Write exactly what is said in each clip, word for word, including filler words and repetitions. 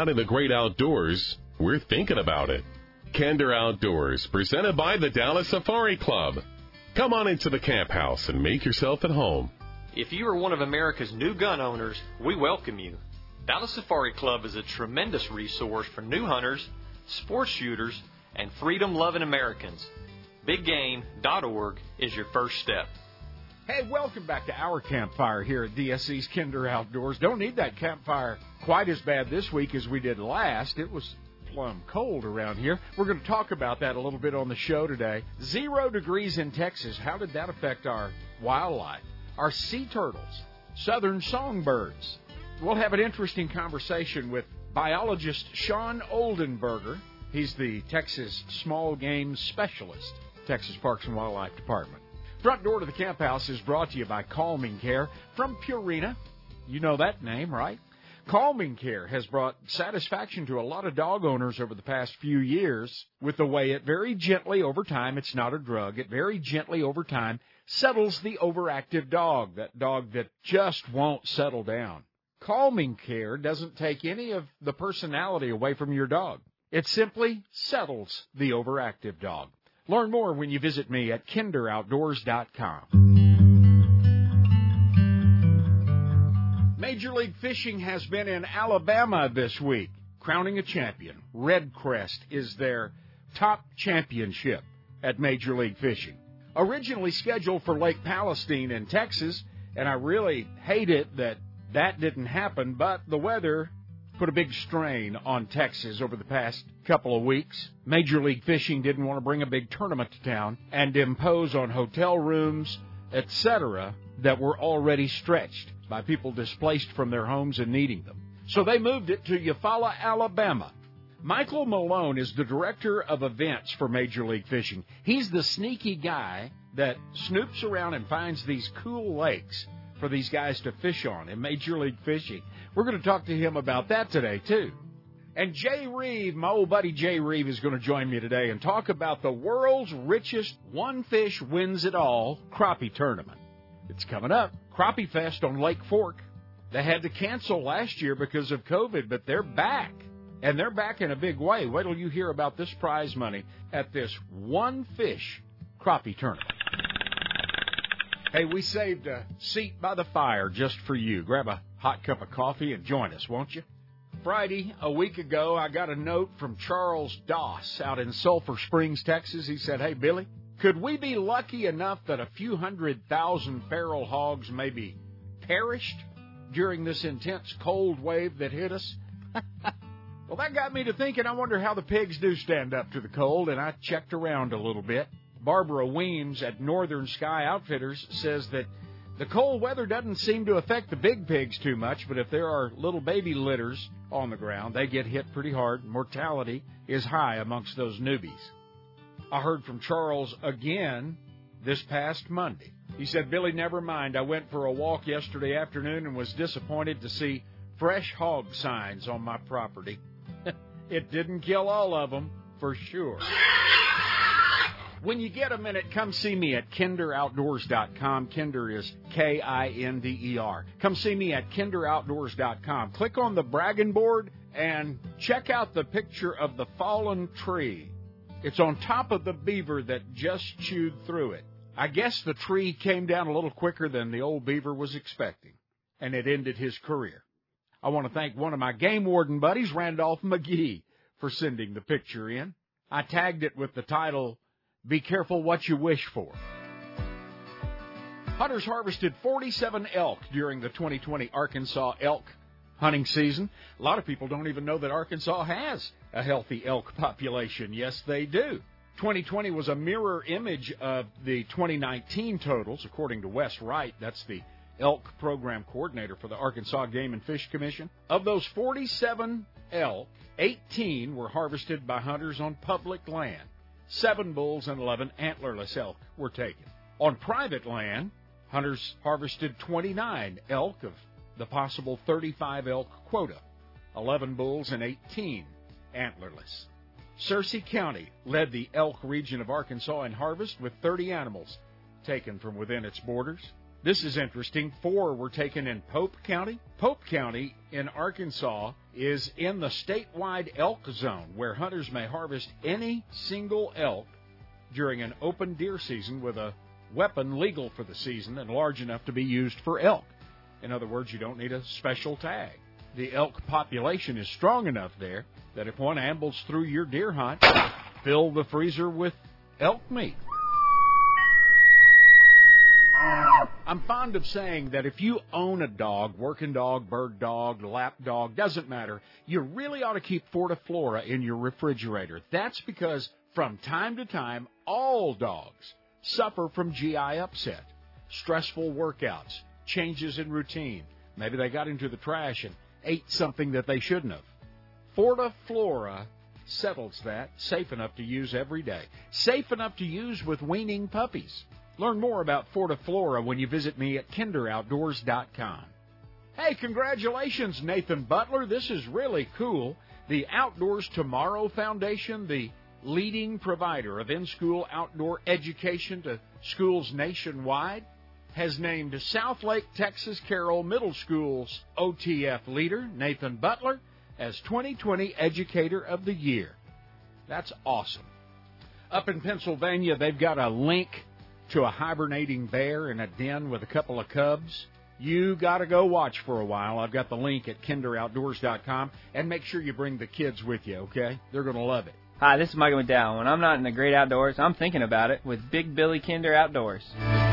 out in the great outdoors, we're thinking about it. Kinder Outdoors, presented by the Dallas Safari Club. Come on into the camp house and make yourself at home. If you are one of America's new gun owners, we welcome you. Dallas Safari Club is a tremendous resource for new hunters, sports shooters, and freedom-loving Americans. big game dot org is your first step. Hey, welcome back to our campfire here at D S C's Kinder Outdoors. Don't need that campfire quite as bad this week as we did last. It was plumb cold around here. We're going to talk about that a little bit on the show today. Zero degrees in Texas. How did that affect our wildlife? Our sea turtles, southern songbirds. We'll have an interesting conversation with biologist Sean Oldenburger. He's the Texas Small Game Specialist, Texas Parks and Wildlife Department. Front Door to the Camp House is brought to you by Calming Care from Purina. You know that name, right? Calming Care has brought satisfaction to a lot of dog owners over the past few years with the way it very gently over time, it's not a drug, it very gently over time settles the overactive dog, that dog that just won't settle down. Calming Care doesn't take any of the personality away from your dog. It simply settles the overactive dog. Learn more when you visit me at kinder outdoors dot com. Major League Fishing has been in Alabama this week, crowning a champion. Red Crest is their top championship at Major League Fishing. Originally scheduled for Lake Palestine in Texas, and I really hate it that that didn't happen, but the weather put a big strain on Texas over the past couple of weeks. Major League Fishing didn't want to bring a big tournament to town and impose on hotel rooms, et cetera, that were already stretched by people displaced from their homes and needing them. So they moved it to Eufaula, Alabama. Michael Malone is the director of events for Major League Fishing. He's the sneaky guy that snoops around and finds these cool lakes for these guys to fish on in Major League Fishing. We're going to talk to him about that today, too. And Jay Reeve, my old buddy Jay Reeve, is going to join me today and talk about the world's richest one fish wins it all crappie tournament. It's coming up, Crappie Fest on Lake Fork. They had to cancel last year because of COVID, but they're back. And they're back in a big way. Wait till you hear about this prize money at this one fish crappie tournament. Hey, we saved a seat by the fire just for you. Grab a hot cup of coffee and join us, won't you? Friday, a week ago, I got a note from Charles Doss out in Sulphur Springs, Texas. He said, hey, Billy, could we be lucky enough that a few hundred thousand feral hogs maybe perished during this intense cold wave that hit us? Well, that got me to thinking, I wonder how the pigs do stand up to the cold, and I checked around a little bit. Barbara Weems at Northern Sky Outfitters says that the cold weather doesn't seem to affect the big pigs too much, but if there are little baby litters on the ground, they get hit pretty hard. Mortality is high amongst those newbies. I heard from Charles again this past Monday. He said, Billy, never mind. I went for a walk yesterday afternoon and was disappointed to see fresh hog signs on my property. It didn't kill all of them, for sure. When you get a minute, come see me at kinder outdoors dot com. Kinder is K I N D E R. Come see me at kinder outdoors dot com. Click on the bragging board and check out the picture of the fallen tree. It's on top of the beaver that just chewed through it. I guess the tree came down a little quicker than the old beaver was expecting, and it ended his career. I want to thank one of my game warden buddies, Randolph McGee, for sending the picture in. I tagged it with the title, Be Careful What You Wish For. Hunters harvested forty-seven elk during the twenty twenty Arkansas elk hunting season. A lot of people don't even know that Arkansas has a healthy elk population. Yes, they do. twenty twenty was a mirror image of the twenty nineteen totals, according to Wes Wright. That's the elk program coordinator for the Arkansas Game and Fish Commission. Of those forty-seven elk, eighteen were harvested by hunters on public land. Seven bulls and eleven antlerless elk were taken. On private land, hunters harvested twenty-nine elk of the possible thirty-five elk quota, eleven bulls and eighteen antlerless. Searcy County led the elk region of Arkansas in harvest with thirty animals taken from within its borders. This is interesting. Four were taken in Pope County. Pope County in Arkansas is in the statewide elk zone, where hunters may harvest any single elk during an open deer season with a weapon legal for the season and large enough to be used for elk. In other words, you don't need a special tag. The elk population is strong enough there that if one ambles through your deer hunt, fill the freezer with elk meat. I'm fond of saying that if you own a dog, working dog, bird dog, lap dog, doesn't matter, you really ought to keep Fortiflora in your refrigerator. That's because from time to time, all dogs suffer from G I upset, stressful workouts, changes in routine. Maybe they got into the trash and ate something that they shouldn't have. Fortiflora settles that, safe enough to use every day, safe enough to use with weaning puppies. Learn more about Fortiflora when you visit me at kinder outdoors dot com. Hey, congratulations, Nathan Butler. This is really cool. The Outdoors Tomorrow Foundation, the leading provider of in-school outdoor education to schools nationwide, has named Southlake, Texas Carroll Middle School's O T F leader, Nathan Butler, as twenty twenty Educator of the Year. That's awesome. Up in Pennsylvania, they've got a link to a hibernating bear in a den with a couple of cubs. You got to go watch for a while. I've got the link at kinder outdoors dot com, and make sure you bring the kids with you, okay? They're going to love it. Hi, this is Michael McDowell. When I'm not in the great outdoors, I'm thinking about it with Big Billy Kinder Outdoors.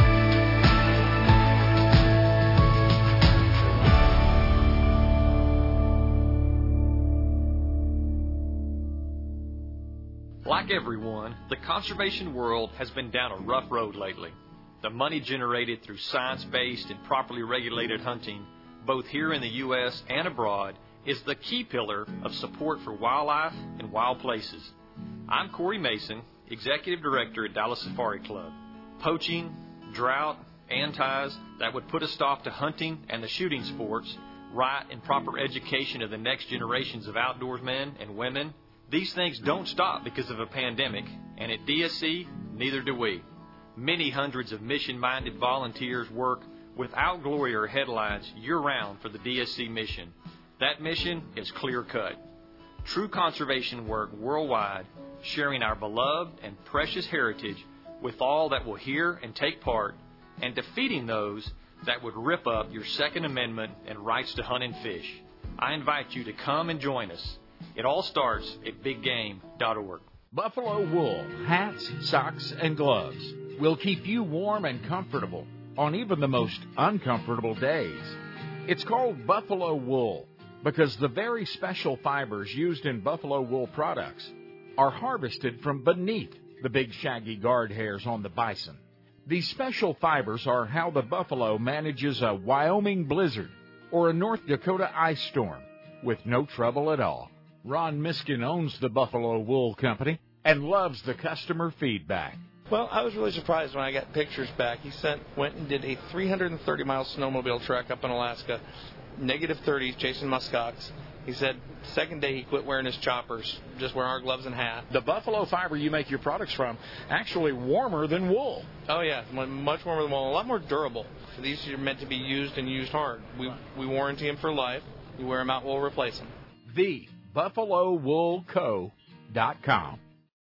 Like everyone, the conservation world has been down a rough road lately. The money generated through science-based and properly regulated hunting, both here in the U S and abroad, is the key pillar of support for wildlife and wild places. I'm Corey Mason, Executive Director at Dallas Safari Club. Poaching, drought, antis that would put a stop to hunting and the shooting sports, right and proper education of the next generations of outdoorsmen and women, these things don't stop because of a pandemic, and at D S C, neither do we. Many hundreds of mission-minded volunteers work without glory or headlines year-round for the D S C mission. That mission is clear-cut. True conservation work worldwide, sharing our beloved and precious heritage with all that will hear and take part, and defeating those that would rip up your Second Amendment and rights to hunt and fish. I invite you to come and join us. It all starts at big game dot org. Buffalo wool, hats, socks, and gloves will keep you warm and comfortable on even the most uncomfortable days. It's called Buffalo wool because the very special fibers used in Buffalo wool products are harvested from beneath the big shaggy guard hairs on the bison. These special fibers are how the buffalo manages a Wyoming blizzard or a North Dakota ice storm with no trouble at all. Ron Miskin owns the Buffalo Wool Company and loves the customer feedback. Well, I was really surprised when I got pictures back. He sent, went and did a three hundred thirty mile snowmobile trek up in Alaska, negative thirties, chasing muskox. He said second day he quit wearing his choppers, just wearing our gloves and hat. The buffalo fiber you make your products from, actually warmer than wool. Oh, yeah, much warmer than wool, a lot more durable. These are meant to be used and used hard. We, we warranty them for life. You wear them out, we'll replace them. The buffalo wool co dot com.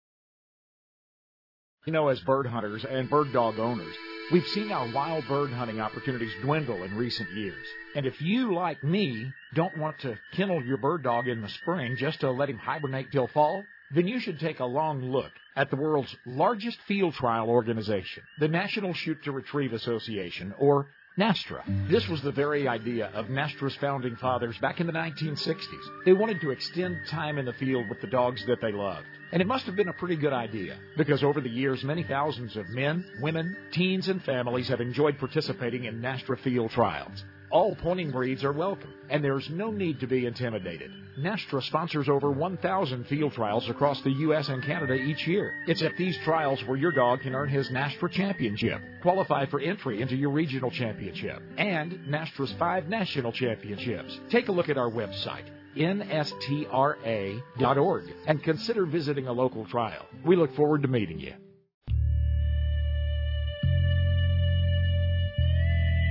You know, as bird hunters and bird dog owners, we've seen our wild bird hunting opportunities dwindle in recent years. And if you, like me, don't want to kennel your bird dog in the spring just to let him hibernate till fall, then you should take a long look at the world's largest field trial organization, the National Shoot to Retrieve Association, or NASTRA. This was the very idea of NASTRA's founding fathers back in the nineteen sixties. They wanted to extend time in the field with the dogs that they loved. And it must have been a pretty good idea, because over the years, many thousands of men, women, teens, and families have enjoyed participating in NASTRA field trials. All pointing breeds are welcome, and there's no need to be intimidated. NASTRA sponsors over one thousand field trials across the U S and Canada each year. It's at these trials where your dog can earn his NASTRA championship, qualify for entry into your regional championship, and NASTRA's five national championships. Take a look at our website, N S T R A dot org, and consider visiting a local trial. We look forward to meeting you.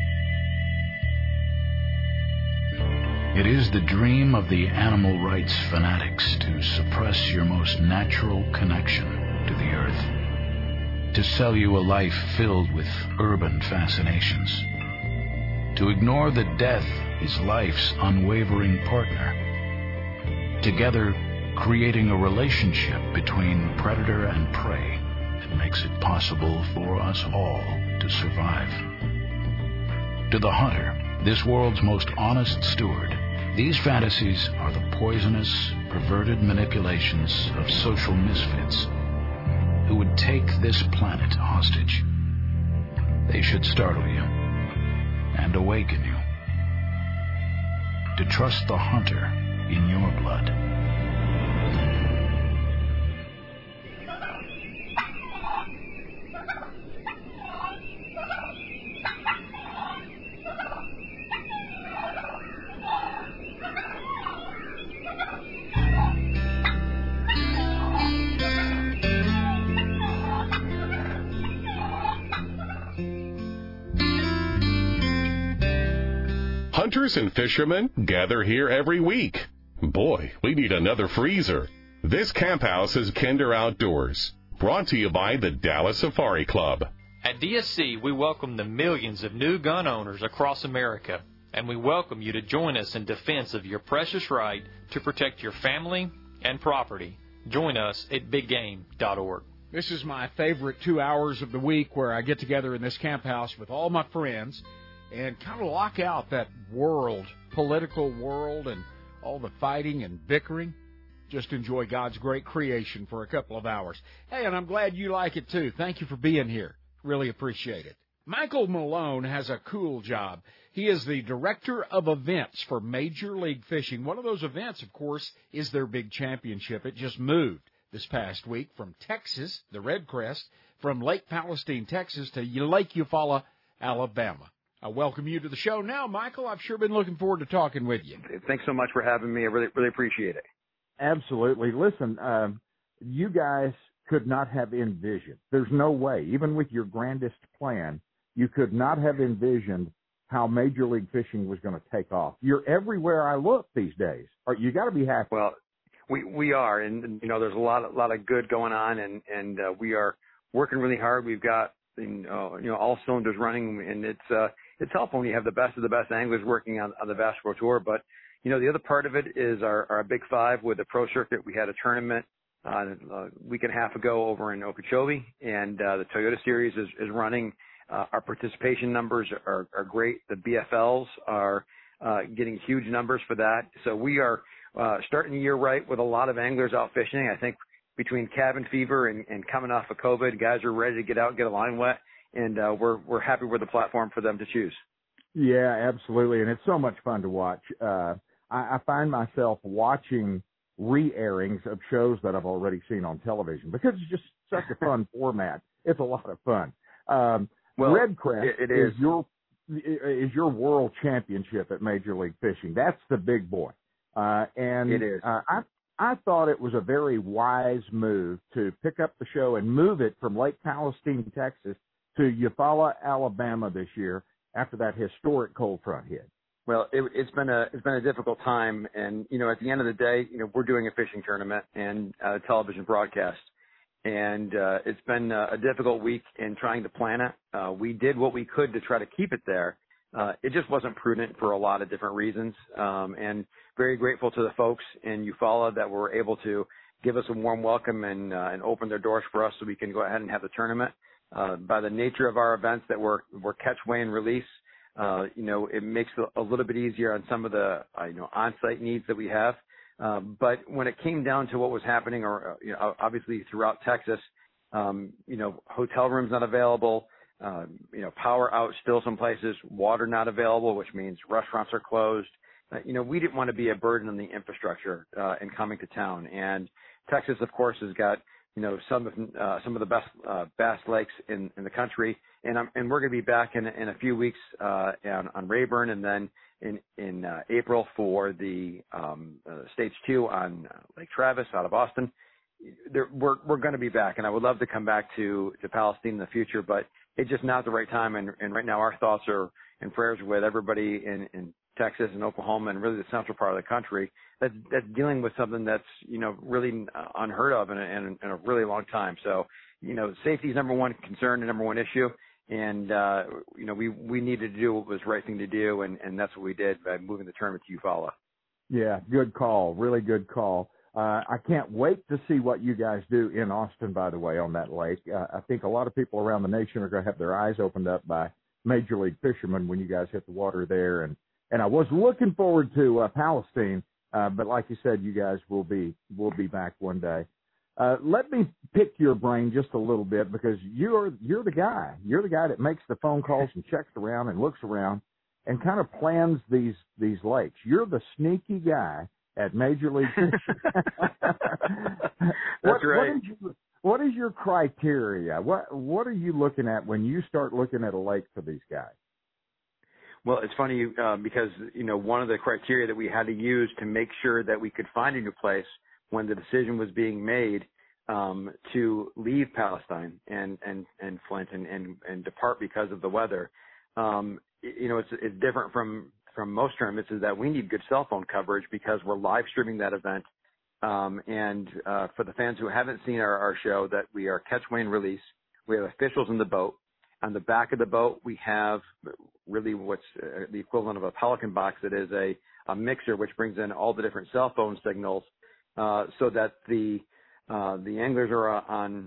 It is the dream of the animal rights fanatics to suppress your most natural connection to the earth, to sell you a life filled with urban fascinations, to ignore that death is life's unwavering partner, together creating a relationship between predator and prey that makes it possible for us all to survive. To the hunter, this world's most honest steward, these fantasies are the poisonous, perverted manipulations of social misfits who would take this planet hostage. They should startle you and awaken you to trust the hunter in your blood. Hunters and fishermen gather here every week. Boy, we need another freezer. This camp house is Kinder Outdoors, brought to you by the Dallas Safari Club. At D S C, we welcome the millions of new gun owners across America, and we welcome you to join us in defense of your precious right to protect your family and property. Join us at big game dot org. This is my favorite two hours of the week where I get together in this camp house with all my friends and kind of lock out that world, political world, and all the fighting and bickering. Just enjoy God's great creation for a couple of hours. Hey, and I'm glad you like it too. Thank you for being here. Really appreciate it. Michael Malone has a cool job. He is the director of events for Major League Fishing. One of those events, of course, is their big championship. It just moved this past week from Texas, the Red Crest, from Lake Palestine, Texas, to Lake Eufaula, Alabama. I welcome you to the show now, Michael. I've sure been looking forward to talking with you. Thanks so much for having me. I really, really appreciate it. Absolutely. Listen, um, you guys could not have envisioned. There's no way, even with your grandest plan, you could not have envisioned how Major League Fishing was going to take off. You're everywhere I look these days. You got to be happy. Well, we we are, and you know, there's a lot, a lot of good going on, and and uh, we are working really hard. We've got you know, you know all cylinders running, and it's uh, it's helpful when you have the best of the best anglers working on, on the Bass Pro Tour. But you know, the other part of it is our, our Big Five with the Pro Circuit. We had a tournament uh, a week and a half ago over in Okeechobee, and uh, the Toyota Series is, is running. Uh, our participation numbers are, are great. The B F Ls are uh, getting huge numbers for that. So we are uh, starting the year right with a lot of anglers out fishing. I think between cabin fever and, and coming off of COVID, guys are ready to get out and get a line wet, and uh, we're we're happy with the platform for them to choose. Yeah, absolutely, and it's so much fun to watch. Uh, I, I find myself watching re-airings of shows that I've already seen on television because it's just such a fun format. It's a lot of fun. Um, Well, Red Crest it, it is. is your is your world championship at Major League Fishing. That's the big boy, uh, and it is. Uh, I I thought it was a very wise move to pick up the show and move it from Lake Palestine, Texas, to Eufaula, Alabama this year after that historic cold front hit. Well, it, it's been a it's been a difficult time, and you know, at the end of the day, you know, we're doing a fishing tournament and a television broadcast. And uh, it's been uh, a difficult week in trying to plan it. Uh, we did what we could to try to keep it there. Uh, it just wasn't prudent for a lot of different reasons. Um, and very grateful to the folks in Eufaula that were able to give us a warm welcome and, uh, and open their doors for us so we can go ahead and have the tournament. Uh, by the nature of our events that were, were catch, weigh, and release, uh, you know, it makes it a little bit easier on some of the, uh, you know, on-site needs that we have. Um, but when it came down to what was happening, or you know, obviously throughout Texas, um, you know, hotel rooms not available, uh, you know, power out still some places, water not available, which means restaurants are closed. Uh, you know, we didn't want to be a burden on the infrastructure uh, in coming to town. And Texas, of course, has got you know some of uh, some of the best uh, bass lakes in, in the country, and I'm, and we're going to be back in in a few weeks uh, on, on Rayburn, and then in in uh, April for the um, uh, stage two on uh, Lake Travis out of Austin. There, we're we're going to be back, and I would love to come back to, to Palestine in the future, but it's just not the right time. And, and right now, our thoughts are and prayers with everybody in, in Texas and Oklahoma and really the central part of the country that's, that's dealing with something that's, you know, really unheard of in a, in a really long time. So, you know, safety is number one concern and number one issue. And, uh, you know, we, we needed to do what was the right thing to do, and, and that's what we did by moving the tournament to Eufaula. Yeah, good call. Really good call. Uh, I can't wait to see what you guys do in Austin, by the way, on that lake. Uh, I think a lot of people around the nation are going to have their eyes opened up by Major League fishermen when you guys hit the water there. And, and I was looking forward to uh, Palestine, uh, but like you said, you guys will be will be back one day. Uh, let me pick your brain just a little bit, because you're you're the guy. You're the guy that makes the phone calls and checks around and looks around and kind of plans these these lakes. You're the sneaky guy at Major League Fishing. That's what, right. What is, your, what is your criteria? What What are you looking at when you start looking at a lake for these guys? Well, it's funny uh, because, you know, one of the criteria that we had to use to make sure that we could find a new place when the decision was being made um, to leave Palestine and, and, and Flint and, and, and depart because of the weather, um, you know, it's, it's different from, from most tournaments, is that we need good cell phone coverage because we're live streaming that event. Um, and uh, for the fans who haven't seen our, our show, that we are catch, weigh, and release. We have officials in the boat. On the back of the boat, we have really what's uh, the equivalent of a Pelican box. That is a, a mixer which brings in all the different cell phone signals uh, so that the uh, the anglers are on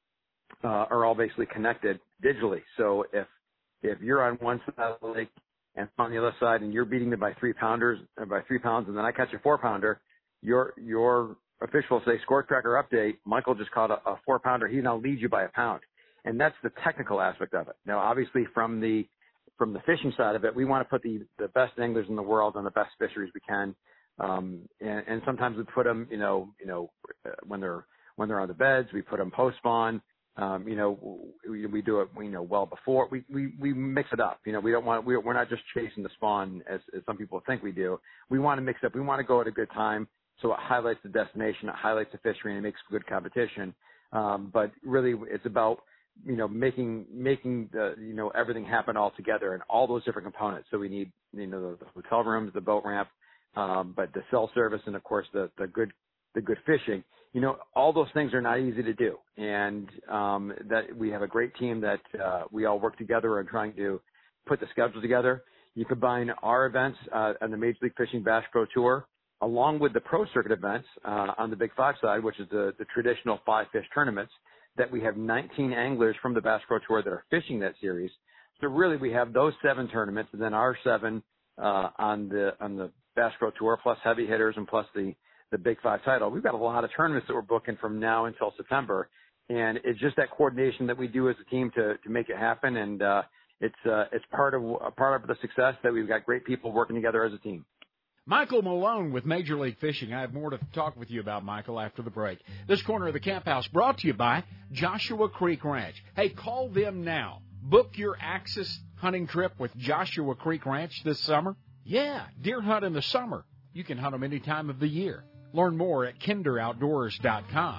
uh, are all basically connected digitally. So if if you're on one side of the lake and on the other side, and you're beating me by three pounders or by three pounds, and then I catch a four pounder, your your official say score tracker update. Michael just caught a, a four pounder. He now leads you by a pound. And that's the technical aspect of it. Now, obviously, from the from the fishing side of it, we want to put the, the best anglers in the world on the best fisheries we can. Um, and, and sometimes we put them, you know, you know, when they're when they're on the beds, we put them post spawn. Um, you know, we, we do it, you know, well before. We, we we mix it up. You know, we don't want we're, we're not just chasing the spawn as, as some people think we do. We want to mix it up. We want to go at a good time, so it highlights the destination, it highlights the fishery, and it makes good competition. Um, but really, it's about you know, making, making the, you know, everything happen all together and all those different components. So we need, you know, the, the hotel rooms, the boat ramp, um, but the cell service and of course the, the good, the good fishing, you know, all those things are not easy to do. And, um, that we have a great team that, uh, we all work together on trying to put the schedule together. You combine our events, uh, on the Major League Fishing Bass Pro Tour, along with the Pro Circuit events, uh, on the Big Five side, which is the, the traditional five fish tournaments, that we have nineteen anglers from the Bass Pro Tour that are fishing that series. So really we have those seven tournaments and then our seven, uh, on the, on the Bass Pro Tour, plus heavy hitters and plus the, the Big Five title. We've got a lot of tournaments that we're booking from now until September. And it's just that coordination that we do as a team to, to make it happen. And, uh, it's, uh, it's part of, a part of the success that we've got great people working together as a team. Michael Malone with Major League Fishing. I have more to talk with you about, Michael, after the break. This corner of the Camp House brought to you by Joshua Creek Ranch. Hey, call them now. Book your Axis hunting trip with Joshua Creek Ranch this summer. Yeah, deer hunt in the summer. You can hunt them any time of the year. Learn more at kinder outdoors dot com.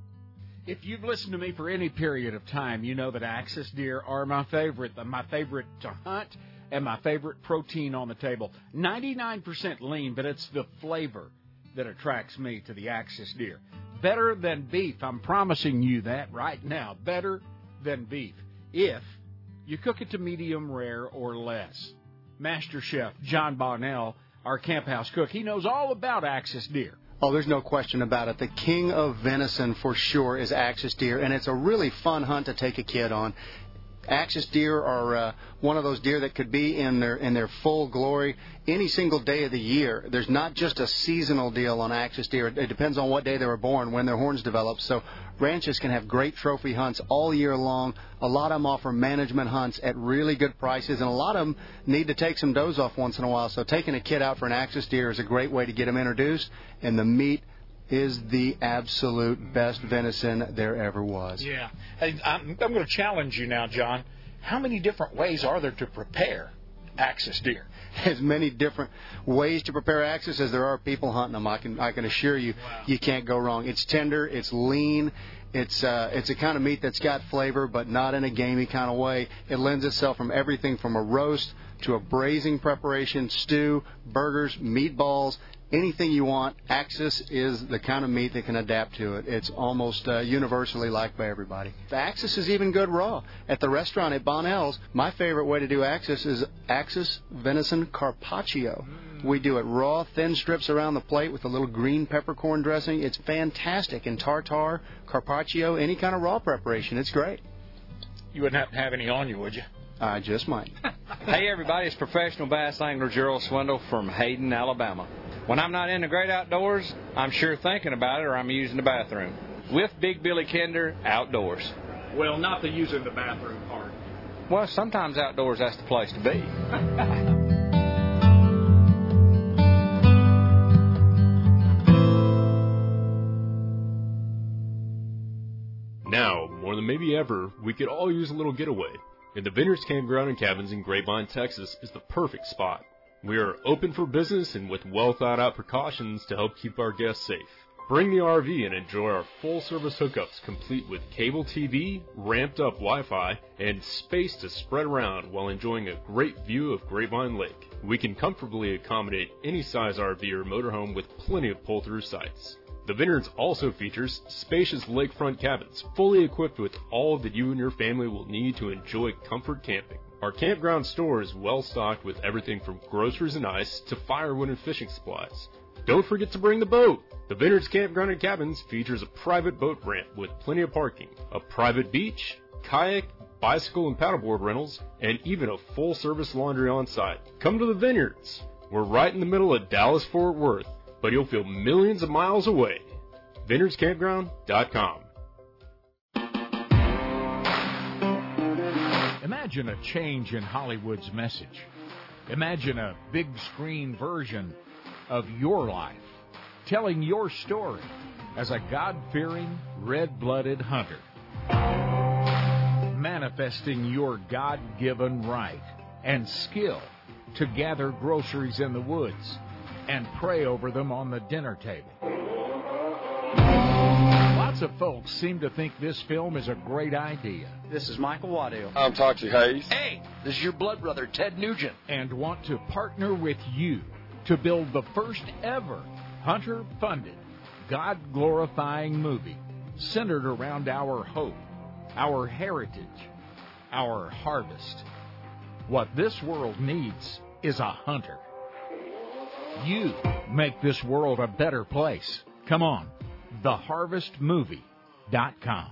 If you've listened to me for any period of time, you know that Axis deer are my favorite, my favorite to hunt, and my favorite protein on the table. ninety-nine percent lean, but it's the flavor that attracts me to the Axis deer. Better than beef. I'm promising you that right now. Better than beef. If you cook it to medium rare or less. Master Chef John Bonnell, our Camp House cook, he knows all about Axis deer. Oh, there's no question about it. The king of venison for sure is Axis deer, and it's a really fun hunt to take a kid on. Axis deer are uh, one of those deer that could be in their in their full glory any single day of the year. There's not just a seasonal deal on Axis deer. It depends on what day they were born, when their horns develop. So ranches can have great trophy hunts all year long. A lot of them offer management hunts at really good prices, and a lot of them need to take some does off once in a while. So taking a kid out for an Axis deer is a great way to get them introduced, and the meat is the absolute best venison there ever was. Yeah. Hey, I'm, I'm going to challenge you now, John. How many different ways are there to prepare Axis deer? As many different ways to prepare Axis as there are people hunting them. I can I can assure you, wow. You can't go wrong. It's tender, it's lean, It's uh, it's a kind of meat that's got flavor, but not in a gamey kind of way. It lends itself from everything from a roast to a braising preparation, stew, burgers, meatballs, anything you want. Axis is the kind of meat that can adapt to it. It's almost uh, universally liked by everybody. The Axis is even good raw. At the restaurant at Bonnell's, my favorite way to do Axis is Axis venison carpaccio. We do it raw, thin strips around the plate with a little green peppercorn dressing. It's fantastic. And tartare, carpaccio, any kind of raw preparation. It's great. You wouldn't have to have any on you, would you? I just might. Hey, everybody, it's professional bass angler Gerald Swindle from Hayden, Alabama. When I'm not in the great outdoors, I'm sure thinking about it or I'm using the bathroom. With Big Billy Kinder, outdoors. Well, not the using the bathroom part. Well, sometimes outdoors, that's the place to be. Now, more than maybe ever, we could all use a little getaway. And the Vineyards Campground and Cabins in Grapevine, Texas is the perfect spot. We are open for business and with well-thought-out precautions to help keep our guests safe. Bring the R V and enjoy our full-service hookups complete with cable T V, ramped-up Wi-Fi, and space to spread around while enjoying a great view of Grapevine Lake. We can comfortably accommodate any size R V or motorhome with plenty of pull-through sites. The Vineyards also features spacious lakefront cabins, fully equipped with all that you and your family will need to enjoy comfort camping. Our campground store is well stocked with everything from groceries and ice to firewood and fishing supplies. Don't forget to bring the boat! The Vineyards Campground and Cabins features a private boat ramp with plenty of parking, a private beach, kayak, bicycle and paddleboard rentals, and even a full-service laundry on site. Come to the Vineyards! We're right in the middle of Dallas-Fort Worth, but you'll feel millions of miles away. Vineyards Campground dot com. Imagine a change in Hollywood's message. Imagine a big screen version of your life, telling your story as a God-fearing, red-blooded hunter, manifesting your God-given right and skill to gather groceries in the woods and pray over them on the dinner table. Lots of folks seem to think this film is a great idea. This is Michael Waddell. I'm Toxie Hayes. Hey, this is your blood brother, Ted Nugent. And want to partner with you to build the first ever hunter-funded, God-glorifying movie centered around our hope, our heritage, our harvest. What this world needs is a hunter. You make this world a better place. Come on, the harvest movie dot com.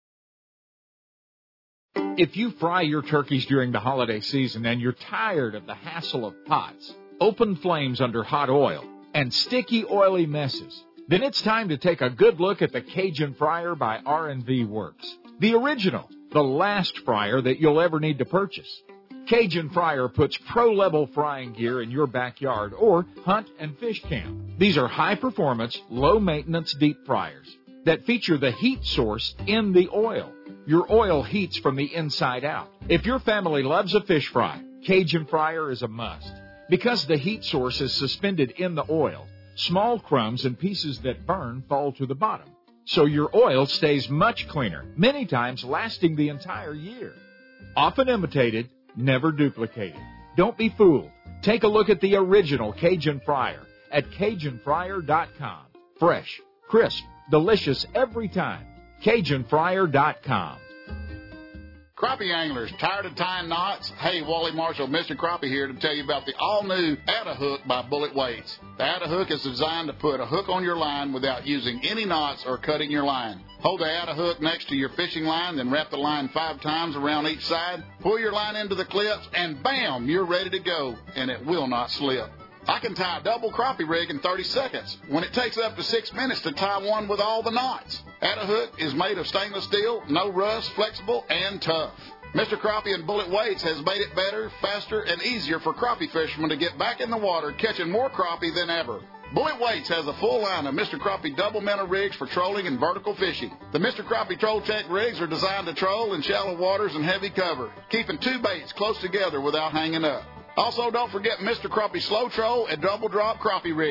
If you fry your turkeys during the holiday season and you're tired of the hassle of pots, open flames under hot oil, and sticky, oily messes, then it's time to take a good look at the Cajun Fryer by R and V Works. The original, the last fryer that you'll ever need to purchase. Cajun Fryer puts pro-level frying gear in your backyard or hunt and fish camp. These are high-performance, low-maintenance deep fryers that feature the heat source in the oil. Your oil heats from the inside out. If your family loves a fish fry, Cajun Fryer is a must. Because the heat source is suspended in the oil, small crumbs and pieces that burn fall to the bottom. So your oil stays much cleaner, many times lasting the entire year. Often imitated, never duplicated. Don't be fooled. Take a look at the original Cajun Fryer at Cajun Fryer dot com. Fresh, crisp, delicious every time. Cajun Fryer dot com. Crappie anglers, tired of tying knots? Hey, Wally Marshall, Mister Crappie here to tell you about the all-new Atta-Hook by Bullet Weights. The Atta-Hook is designed to put a hook on your line without using any knots or cutting your line. Hold the Atta-Hook next to your fishing line, then wrap the line five times around each side. Pull your line into the clips, and bam, you're ready to go, and it will not slip. I can tie a double crappie rig in thirty seconds, when it takes up to six minutes to tie one with all the knots. Atta-Hook is made of stainless steel, no rust, flexible, and tough. Mister Crappie and Bullet Weights has made it better, faster, and easier for crappie fishermen to get back in the water, catching more crappie than ever. Bullet Weights has a full line of Mister Crappie double minnow rigs for trolling and vertical fishing. The Mister Crappie Troll Tech rigs are designed to troll in shallow waters and heavy cover, keeping two baits close together without hanging up. Also, don't forget Mister Crappie Slow Troll and Double Drop Crappie rigs.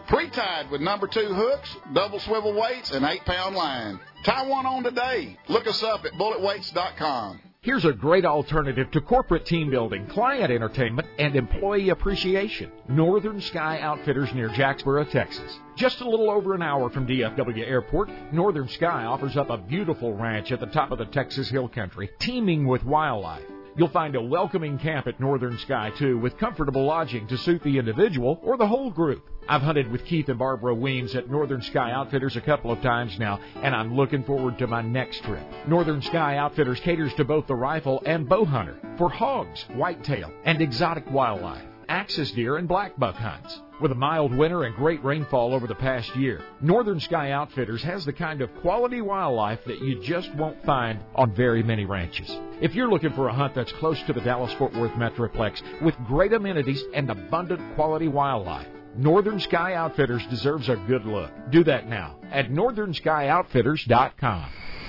Pre-tied with number two hooks, double swivel weights, and eight-pound line. Tie one on today. Look us up at bullet weights dot com. Here's a great alternative to corporate team building, client entertainment, and employee appreciation. Northern Sky Outfitters near Jacksboro, Texas. Just a little over an hour from D F W Airport, Northern Sky offers up a beautiful ranch at the top of the Texas Hill Country, teeming with wildlife. You'll find a welcoming camp at Northern Sky, too, with comfortable lodging to suit the individual or the whole group. I've hunted with Keith and Barbara Weems at Northern Sky Outfitters a couple of times now, and I'm looking forward to my next trip. Northern Sky Outfitters caters to both the rifle and bow hunter for hogs, whitetail, and exotic wildlife, axis deer, and black buck hunts. With a mild winter and great rainfall over the past year, Northern Sky Outfitters has the kind of quality wildlife that you just won't find on very many ranches. If you're looking for a hunt that's close to the Dallas-Fort Worth Metroplex with great amenities and abundant quality wildlife, Northern Sky Outfitters deserves a good look. Do that now at northern sky outfitters dot com.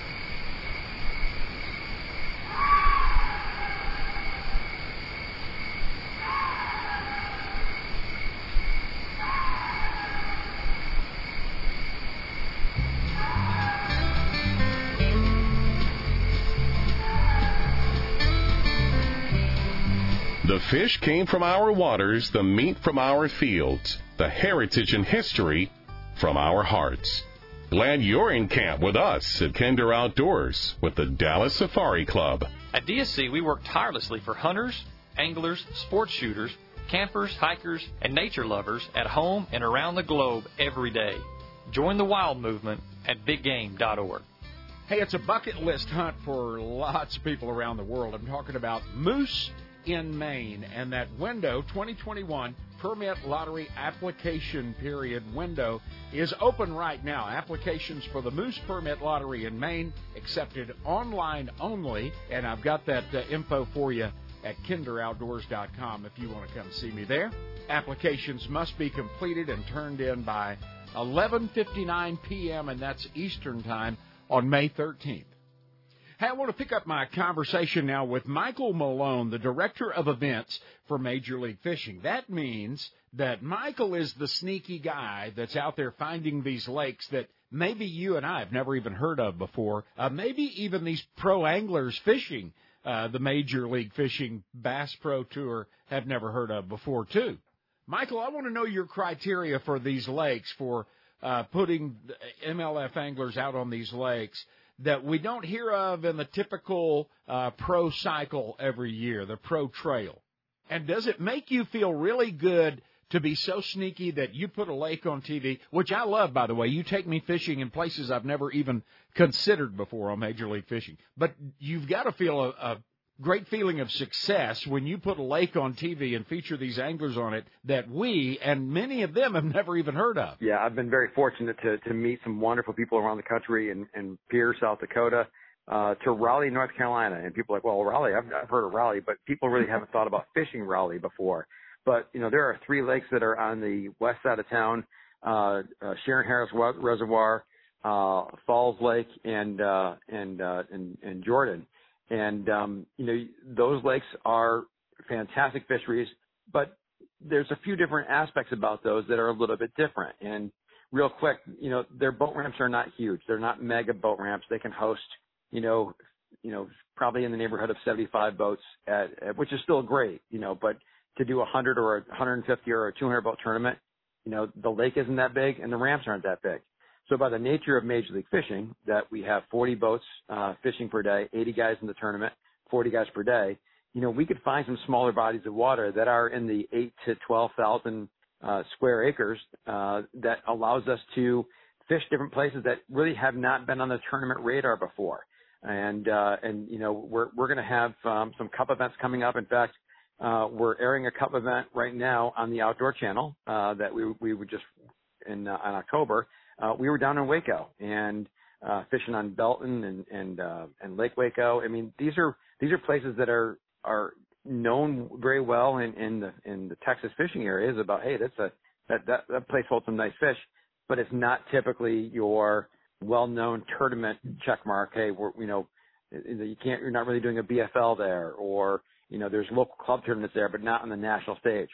The fish came from our waters, the meat from our fields, the heritage and history from our hearts. Glad you're in camp with us at Kinder Outdoors with the Dallas Safari Club. At D S C, we work tirelessly for hunters, anglers, sports shooters, campers, hikers, and nature lovers at home and around the globe every day. Join the wild movement at big game dot org. Hey, it's a bucket list hunt for lots of people around the world. I'm talking about moose in Maine, and that window, twenty twenty-one permit lottery application period window, is open right now. Applications for the Moose Permit Lottery in Maine accepted online only, and I've got that uh, info for you at kinder outdoors dot com if you want to come see me there. Applications must be completed and turned in by eleven fifty-nine p.m., and that's Eastern Time on May thirteenth. Hey, I want to pick up my conversation now with Michael Malone, the Director of Events for Major League Fishing. That means that Michael is the sneaky guy that's out there finding these lakes that maybe you and I have never even heard of before, uh, maybe even these pro anglers fishing uh, the Major League Fishing Bass Pro Tour have never heard of before, too. Michael, I want to know your criteria for these lakes, for uh, putting M L F anglers out on these lakes that we don't hear of in the typical uh, pro cycle every year, the pro trail. And does it make you feel really good to be so sneaky that you put a lake on T V, which I love, by the way. You take me fishing in places I've never even considered before on Major League Fishing. But you've got to feel a, a great feeling of success when you put a lake on T V and feature these anglers on it that we, and many of them, have never even heard of. Yeah, I've been very fortunate to, to meet some wonderful people around the country, in, in Pierre, South Dakota, uh, to Raleigh, North Carolina. And people are like, well, Raleigh, I've, I've heard of Raleigh, but people really haven't thought about fishing Raleigh before. But, you know, there are three lakes that are on the west side of town, uh, uh Sharon Harris Reservoir, uh, Falls Lake, and, uh, and, uh, and, and Jordan. And, um, you know, those lakes are fantastic fisheries, but there's a few different aspects about those that are a little bit different. And real quick, you know, their boat ramps are not huge. They're not mega boat ramps. They can host, you know, you know, probably in the neighborhood of seventy-five boats, at, at which is still great, you know, but to do a hundred or a one hundred fifty or a two hundred boat tournament, you know, the lake isn't that big and the ramps aren't that big. So by the nature of Major League Fishing, that we have forty boats uh, fishing per day, eighty guys in the tournament, forty guys per day, you know, we could find some smaller bodies of water that are in the eight to twelve thousand uh, square acres uh, that allows us to fish different places that really have not been on the tournament radar before. And, uh, and you know, we're, we're going to have um, some cup events coming up. In fact, uh, we're airing a cup event right now on the Outdoor Channel uh, that we, we would just in, uh, in October. Uh, we were down in Waco and uh, fishing on Belton and and uh, and Lake Waco. I mean, these are these are places that are are known very well in, in the in the Texas fishing areas about, hey, that's a that, that that place holds some nice fish, but it's not typically your well-known tournament check mark. Hey, we're, you know, you can't, you're not really doing a B F L there, or you know, there's local club tournaments there, but not on the national stage.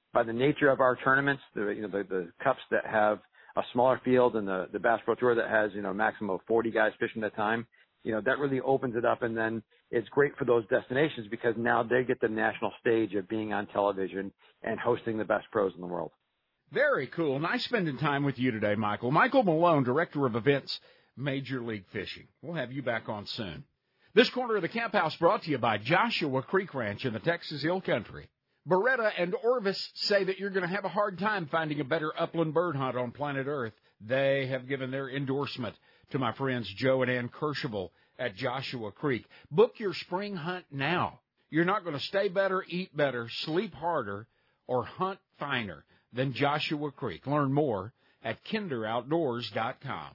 by the nature of our tournaments, the, you know, the, the cups that have a smaller field and the, the Bass Pro Tour that has, you know, a maximum of forty guys fishing at a time, you know, that really opens it up. And then it's great for those destinations because now they get the national stage of being on television and hosting the best pros in the world. Very cool. Nice spending time with you today, Michael. Michael Malone, Director of Events, Major League Fishing. We'll have you back on soon. This corner of the Camp House brought to you by Joshua Creek Ranch in the Texas Hill Country. Beretta and Orvis say that you're going to have a hard time finding a better upland bird hunt on planet Earth. They have given their endorsement to my friends Joe and Ann Kercheval at Joshua Creek. Book your spring hunt now. You're not going to stay better, eat better, sleep harder, or hunt finer than Joshua Creek. Learn more at kinder outdoors dot com.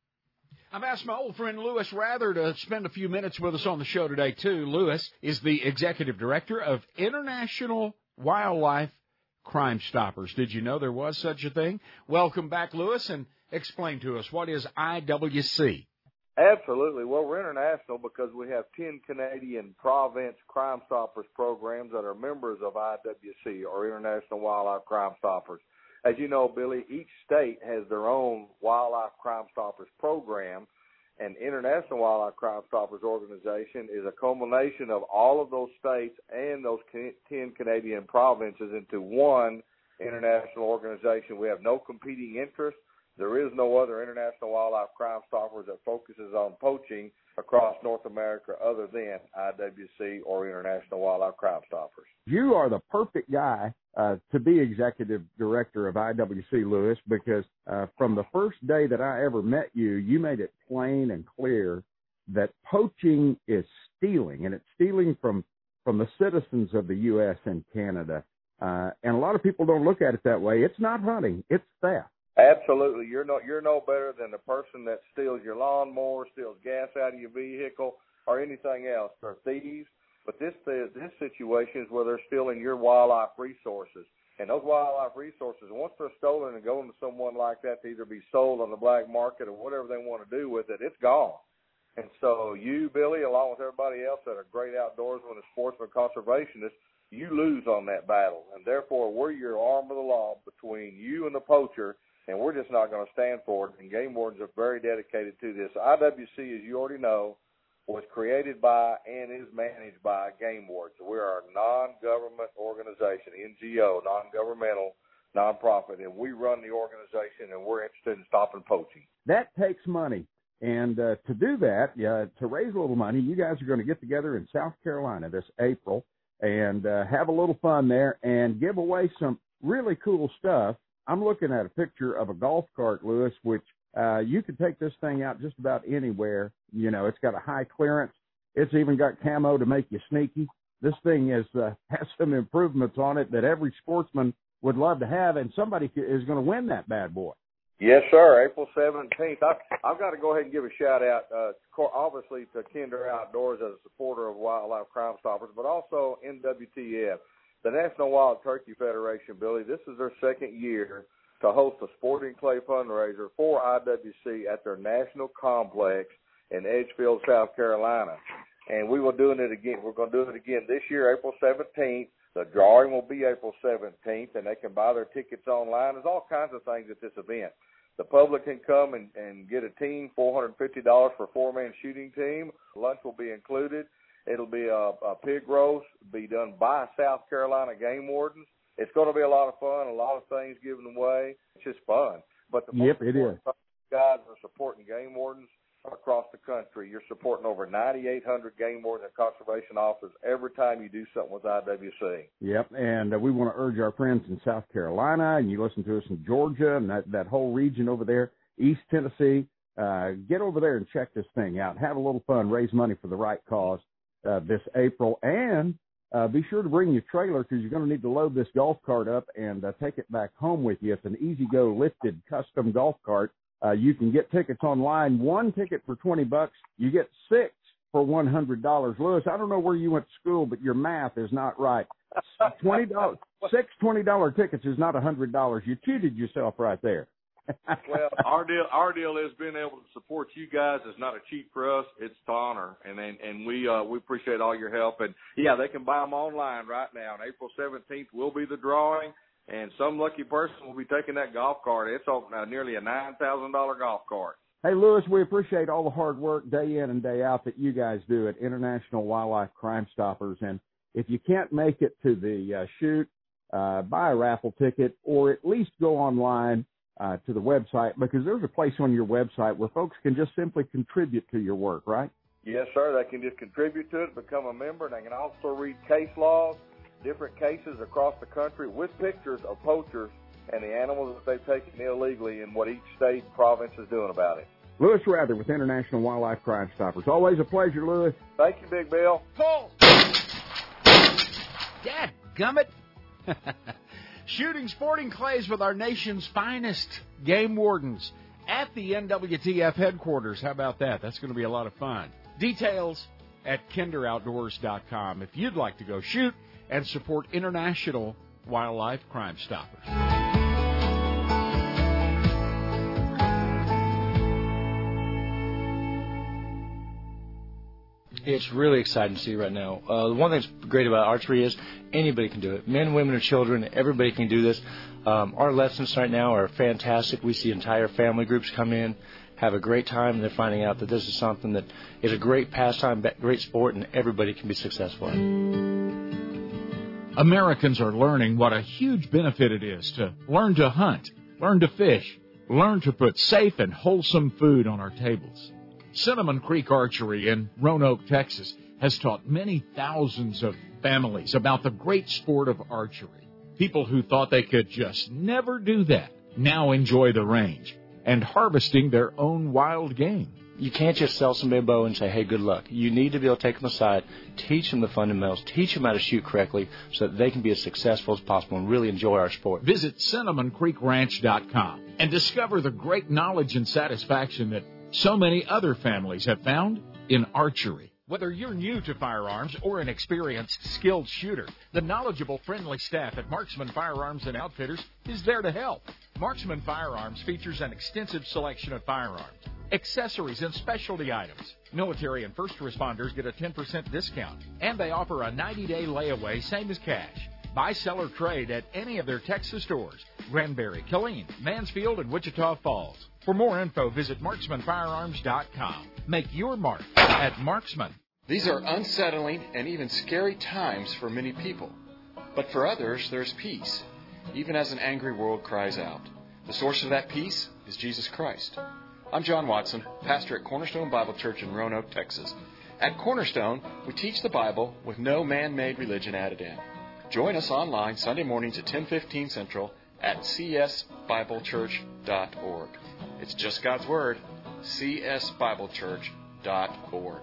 I've asked my old friend Lewis Rather to spend a few minutes with us on the show today, too. Lewis is the Executive Director of International Wildlife Crime Stoppers. Did you know there was such a thing? Welcome back, Lewis, and explain to us, what is I W C? Absolutely. Well, we're international because we have ten Canadian province Crime Stoppers programs that are members of I W C, or International Wildlife Crime Stoppers. As you know, Billy, each state has their own Wildlife Crime Stoppers program, and International Wildlife Crime Stoppers organization is a culmination of all of those states and those ten Canadian provinces into one international organization. We have no competing interests. There is no other International Wildlife Crime Stoppers that focuses on poaching across North America other than I W C or International Wildlife Crime Stoppers. You are the perfect guy uh, to be executive director of I W C, Lewis, because uh, from the first day that I ever met you, you made it plain and clear that poaching is stealing, and it's stealing from, from the citizens of the U S and Canada. Uh, and a lot of people don't look at it that way. It's not hunting, it's theft. Absolutely. You're no, you're no better than the person that steals your lawnmower, steals gas out of your vehicle, or anything else. They're thieves. But this this situation is where they're stealing your wildlife resources. And those wildlife resources, once they're stolen and go into someone like that to either be sold on the black market or whatever they want to do with it, it's gone. And so you, Billy, along with everybody else that are great outdoorsmen and sportsmen conservationists, you lose on that battle. And therefore, we're your arm of the law between you and the poacher, and we're just not going to stand for it. And game wardens are very dedicated to this. I W C, as you already know, was created by and is managed by game wardens. We are a non-government organization, N G O, non-governmental, nonprofit, and we run the organization, and we're interested in stopping poaching. That takes money. And uh, to do that, uh, to raise a little money, you guys are going to get together in South Carolina this April and uh, have a little fun there and give away some really cool stuff. I'm looking at a picture of a golf cart, Lewis, which uh, you could take this thing out just about anywhere. You know, it's got a high clearance. It's even got camo to make you sneaky. This thing is uh, has some improvements on it that every sportsman would love to have, and somebody is going to win that bad boy. Yes, sir. April seventeenth. I, I've got to go ahead and give a shout out, uh, obviously, to Kinder Outdoors as a supporter of Wildlife Crime Stoppers, but also N W T F, the National Wild Turkey Federation. Billy, this is their second year to host a sporting clay fundraiser for I W C at their national complex in Edgefield, South Carolina. And we will do it again. We're going to do it again this year, April seventeenth. The drawing will be April seventeenth, and they can buy their tickets online. There's all kinds of things at this event. The public can come and, and get a team, four hundred fifty dollars for a four-man shooting team. Lunch will be included. It'll be a, a pig roast, be done by South Carolina game wardens. It's going to be a lot of fun, a lot of things given away. It's just fun. But the yep, it is. Guys are supporting game wardens across the country. You're supporting over ninety-eight hundred game wardens and conservation officers every time you do something with I W C. Yep, and uh, we want to urge our friends in South Carolina, and you listen to us in Georgia and that, that whole region over there, East Tennessee, uh, get over there and check this thing out. Have a little fun, raise money for the right cause uh, this April, and uh, be sure to bring your trailer because you're going to need to load this golf cart up and uh, take it back home with you. It's an easy-go lifted custom golf cart. Uh, you can get tickets online. One ticket for twenty bucks. You get six for one hundred dollars. Lewis, I don't know where you went to school, but your math is not right. twenty dollars, six twenty dollar tickets is not one hundred dollars. You cheated yourself right there. Well, our deal, our deal is being able to support you guys is not a cheat for us. It's to honor, and and, and we uh, we appreciate all your help. And yeah, they can buy them online right now. On April seventeenth will be the drawing. and some lucky person will be taking that golf cart. It's a, uh, nearly a nine thousand dollars golf cart. Hey, Lewis, we appreciate all the hard work day in and day out that you guys do at International Wildlife Crime Stoppers. And if you can't make it to the uh, shoot, uh, buy a raffle ticket or at least go online uh, to the website, because there's a place on your website where folks can just simply contribute to your work, right? Yes, sir. They can just contribute to it, become a member, and they can also read case laws, different cases across the country with pictures of poachers and the animals that they've taken illegally and what each state and province is doing about it. Lewis Rather with International Wildlife Crime Stoppers. Always a pleasure, Lewis. Thank you, Big Bill. Pull! Dadgummit! Shooting sporting clays with our nation's finest game wardens at the N W T F headquarters. How about that? That's going to be a lot of fun. Details at kinder outdoors dot com if you'd like to go shoot and support International Wildlife Crime Stoppers. It's really exciting to see right now. Uh, the one thing that's great about archery is anybody can do it. Men, women, and children, everybody can do this. Um, our lessons right now are fantastic. We see entire family groups come in, have a great time, and they're finding out that this is something that is a great pastime, great sport, and everybody can be successful in. Americans are learning what a huge benefit it is to learn to hunt, learn to fish, learn to put safe and wholesome food on our tables. Cinnamon Creek Archery in Roanoke, Texas, has taught many thousands of families about the great sport of archery. People who thought they could just never do that now enjoy the range and harvesting their own wild game. You can't just sell somebody a bow and say, hey, good luck. You need to be able to take them aside, teach them the fundamentals, teach them how to shoot correctly so that they can be as successful as possible and really enjoy our sport. Visit cinnamon creek ranch dot com and discover the great knowledge and satisfaction that so many other families have found in archery. Whether you're new to firearms or an experienced, skilled shooter, the knowledgeable, friendly staff at Marksman Firearms and Outfitters is there to help. Marksman Firearms features an extensive selection of firearms, accessories, and specialty items. Military and first responders get a ten percent discount, and they offer a ninety-day layaway, same as cash. Buy, sell, or trade at any of their Texas stores, Granbury, Killeen, Mansfield, and Wichita Falls. For more info, visit marksman firearms dot com. Make your mark at Marksman. These are unsettling and even scary times for many people. But for others, there's peace, even as an angry world cries out. The source of that peace is Jesus Christ. I'm John Watson, pastor at Cornerstone Bible Church in Roanoke, Texas. At Cornerstone, we teach the Bible with no man-made religion added in. Join us online Sunday mornings at ten fifteen Central at c s bible church dot org. It's just God's Word, c s bible church dot org.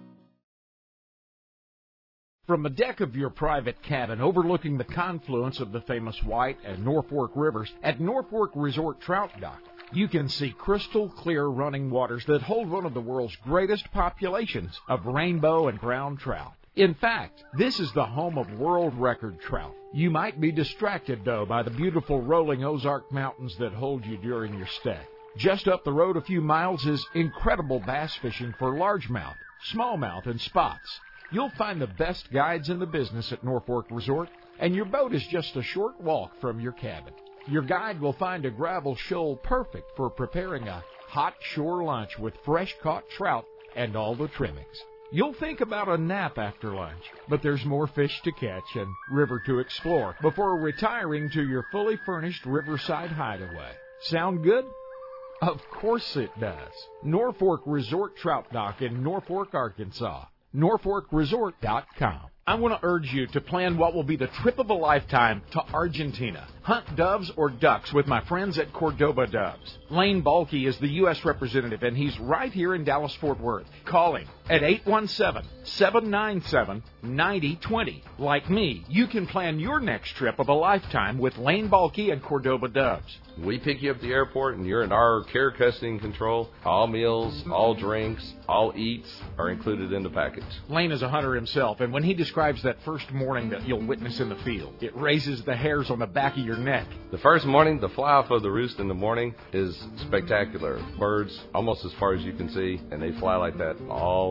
From the deck of your private cabin overlooking the confluence of the famous White and Norfork rivers at Norfork Resort Trout Dock, you can see crystal clear running waters that hold one of the world's greatest populations of rainbow and brown trout. In fact, this is the home of world record trout. You might be distracted, though, by the beautiful rolling Ozark Mountains that hold you during your stay. Just up the road a few miles is incredible bass fishing for largemouth, smallmouth, and spots. You'll find the best guides in the business at Norfork Resort, and your boat is just a short walk from your cabin. Your guide will find a gravel shoal perfect for preparing a hot shore lunch with fresh-caught trout and all the trimmings. You'll think about a nap after lunch, but there's more fish to catch and river to explore before retiring to your fully furnished riverside hideaway. Sound good? Of course it does. Norfork Resort Trout Dock in Norfork, Arkansas. Norfork Resort dot com. I want to urge you to plan what will be the trip of a lifetime to Argentina. Hunt doves or ducks with my friends at Cordoba Doves. Lane Balke is the U S representative, and he's right here in Dallas-Fort Worth. Call him at eight one seven, seven nine seven, nine zero two zero. Like me, you can plan your next trip of a lifetime with Lane Balke and Cordoba Doves. We pick you up at the airport, and you're in our care, custody, and control. All meals, all drinks, all eats are included in the package. Lane is a hunter himself, and when he describes that first morning that you'll witness in the field, it raises the hairs on the back of your neck. The first morning, the fly-off of the roost in the morning is spectacular. Birds almost as far as you can see, and they fly like that all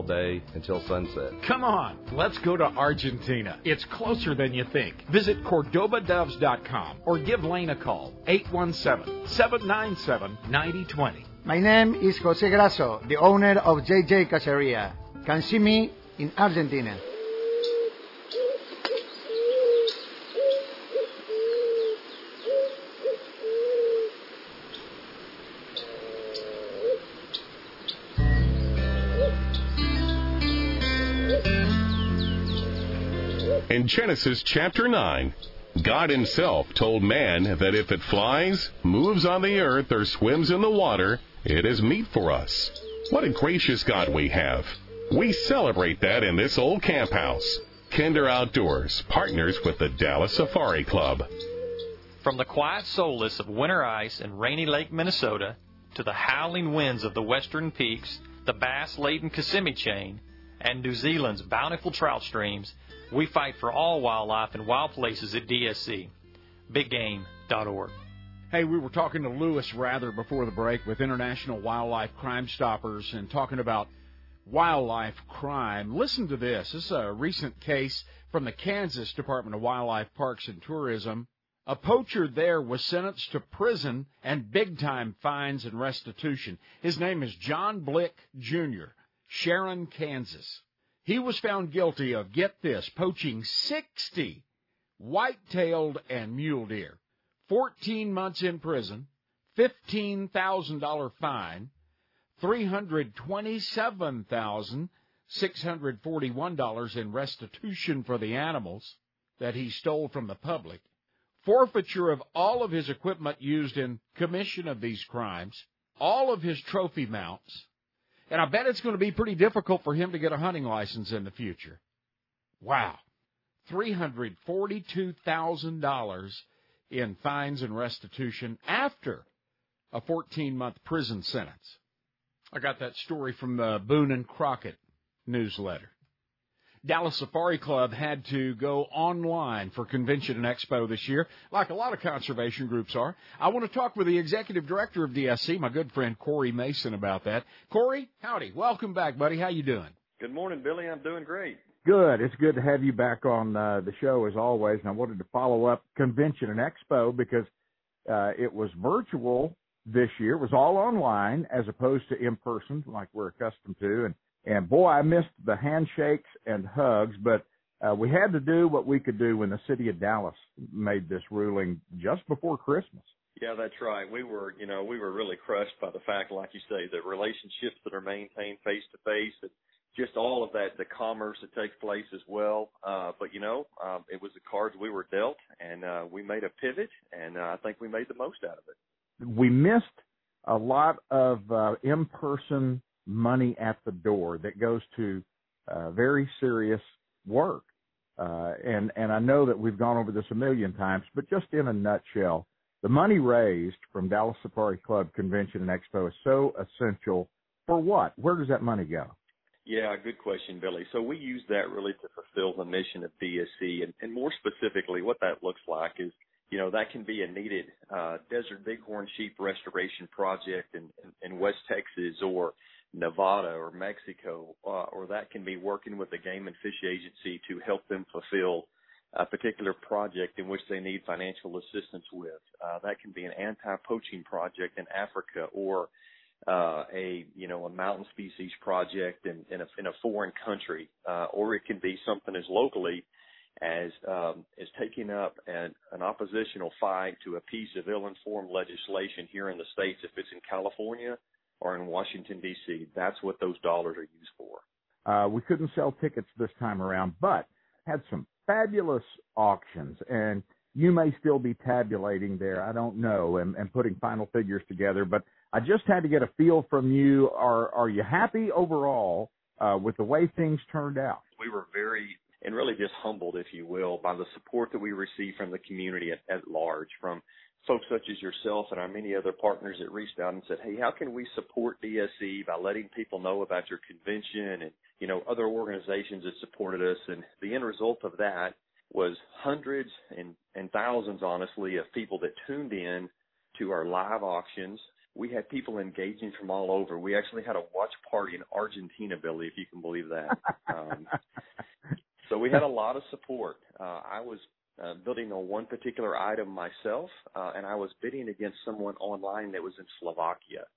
day until sunset. Come on, let's go to Argentina. It's closer than you think. Visit Cordoba Doves dot com or give Lane a call, eight one seven, seven nine seven, nine zero two zero. My name is Jose Grasso, the owner of J J Caceria. Can see me in Argentina. In Genesis chapter nine, God himself told man that if it flies, moves on the earth, or swims in the water, it is meat for us. What a gracious God we have. We celebrate that in this old camp house. Kinder Outdoors partners with the Dallas Safari Club. From the quiet solace of winter ice in Rainy Lake, Minnesota, to the howling winds of the western peaks, the bass-laden Kissimmee chain, and New Zealand's bountiful trout streams, we fight for all wildlife and wild places at D S C. big game dot org. Hey, we were talking to Lewis Rather before the break with International Wildlife Crime Stoppers and talking about wildlife crime. Listen to this. This is a recent case from the Kansas Department of Wildlife, Parks, and Tourism. A poacher there was sentenced to prison and big-time fines and restitution. His name is John Blick, Junior, Sharon, Kansas. He was found guilty of, get this, poaching sixty white-tailed and mule deer, fourteen months in prison, fifteen thousand dollars fine, three hundred twenty-seven thousand six hundred forty-one dollars in restitution for the animals that he stole from the public, forfeiture of all of his equipment used in commission of these crimes, all of his trophy mounts, and I bet it's going to be pretty difficult for him to get a hunting license in the future. Wow. three hundred forty-two thousand dollars in fines and restitution after a fourteen-month prison sentence. I got that story from the Boone and Crockett newsletter. Dallas Safari Club had to go online for Convention and Expo this year, like a lot of conservation groups are. I want to talk with the executive director of D S C, my good friend Corey Mason, about that. Corey, howdy. Welcome back, buddy. How you doing? Good morning, Billy. I'm doing great. Good. It's good to have you back on uh, the show as always. And I wanted to follow up Convention and Expo because uh, it was virtual this year. It was all online as opposed to in person like we're accustomed to. And And, boy, I missed the handshakes and hugs, but uh, we had to do what we could do when the city of Dallas made this ruling just before Christmas. Yeah, that's right. We were, you know, we were really crushed by the fact, like you say, the relationships that are maintained face-to-face, and just all of that, the commerce that takes place as well. Uh, but, you know, um, it was the cards we were dealt, and uh, we made a pivot, and uh, I think we made the most out of it. We missed a lot of uh, in-person money at the door that goes to uh, very serious work. Uh, and, and I know that we've gone over this a million times, but just in a nutshell, the money raised from Dallas Safari Club Convention and Expo is so essential for what? Where does that money go? Yeah, good question, Billy. So we use that really to fulfill the mission of D S C, and, and more specifically what that looks like is, you know, that can be a needed uh, desert bighorn sheep restoration project in, in, in West Texas or Nevada or Mexico, uh, or that can be working with the Game and Fish Agency to help them fulfill a particular project in which they need financial assistance with. Uh, that can be an anti-poaching project in Africa, or uh, a you know a mountain species project in, in, a, in a foreign country, uh, or it can be something as locally as um, as taking up an, an oppositional fight to a piece of ill-informed legislation here in the States, if it's in California or in Washington, D C. That's what those dollars are used for. Uh, we couldn't sell tickets this time around, but had some fabulous auctions, and you may still be tabulating there. I don't know, and, and putting final figures together, but I just had to get a feel from you. Are, are you happy overall uh, with the way things turned out? We were very and really just humbled, if you will, by the support that we received from the community at, at large, from folks such as yourself and our many other partners that reached out and said, hey, how can we support D S C by letting people know about your convention, and, you know, other organizations that supported us. And the end result of that was hundreds and, and thousands, honestly, of people that tuned in to our live auctions. we had people engaging from all over. We actually had a watch party in Argentina, Billy, if you can believe that. Um, so we had a lot of support. Uh, I was uh, bidding on one particular item myself, uh, and I was bidding against someone online that was in Slovakia.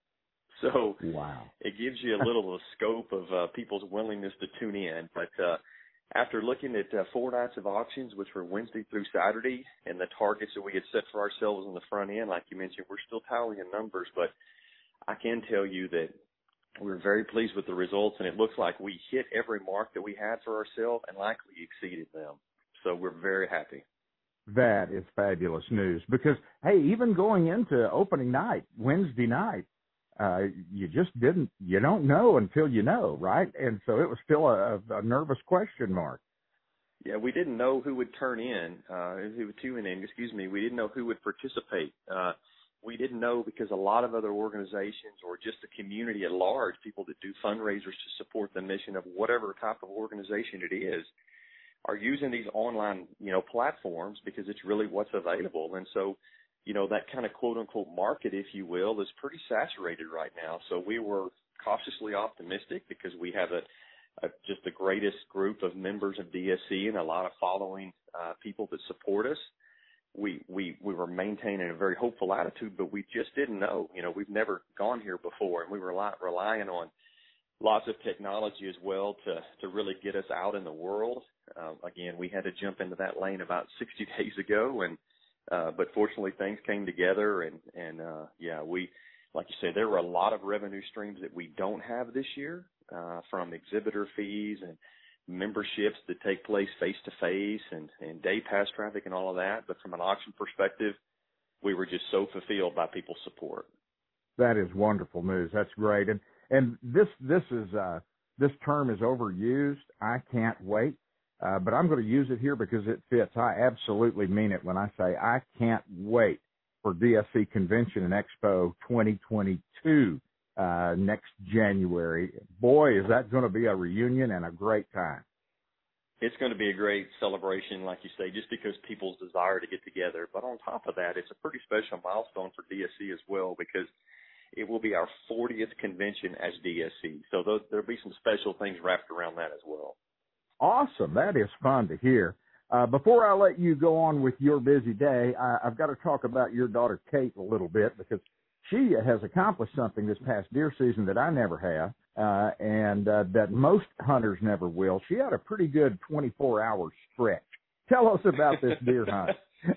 So wow. It gives you a little of the scope of uh, people's willingness to tune in. But uh, after looking at uh, four nights of auctions, which were Wednesday through Saturday, and the targets that we had set for ourselves on the front end, like you mentioned, we're still tallying numbers, but I can tell you that we're very pleased with the results, and it looks like we hit every mark that we had for ourselves and likely exceeded them. So we're very happy. That is fabulous news because, hey, even going into opening night, Wednesday night, uh, you just didn't, you don't know until you know, right? And so it was still a, a nervous question mark. Yeah, we didn't know who would turn in, uh, who would tune in, excuse me. We didn't know who would participate. Uh, we didn't know because a lot of other organizations or just the community at large, people that do fundraisers to support the mission of whatever type of organization it is, are using these online, you know, platforms because it's really what's available. And so, you know, that kind of quote unquote market, if you will, is pretty saturated right now. So we were cautiously optimistic because we have a, a just the greatest group of members of D S C and a lot of following uh, people that support us. We, we, we were maintaining a very hopeful attitude, but we just didn't know. You know, we've never gone here before, and we were rely, relying on lots of technology as well to, to really get us out in the world. Uh, again, we had to jump into that lane about sixty days ago, and uh, but fortunately things came together, and, and uh, yeah, we, like you said, there were a lot of revenue streams that we don't have this year, uh, from exhibitor fees and memberships that take place face-to-face and, and day pass traffic and all of that. But from an auction perspective, we were just so fulfilled by people's support. That is wonderful news. That's great. And and this this is uh, this term is overused. I can't wait, uh, but I'm going to use it here because it fits. I absolutely mean it when I say I can't wait for D S C Convention and Expo twenty twenty-two uh, next January. Boy, is that going to be a reunion and a great time. It's going to be a great celebration, like you say, just because people's desire to get together. But on top of that, it's a pretty special milestone for D S C as well because it will be our fortieth convention as D S C. So those, there'll be some special things wrapped around that as well. Awesome. That is fun to hear. Uh, before I let you go on with your busy day, I, I've got to talk about your daughter, Kate, a little bit because she has accomplished something this past deer season that I never have, uh, and uh, that most hunters never will. She had a pretty good twenty-four hour stretch. Tell us about this deer hunt.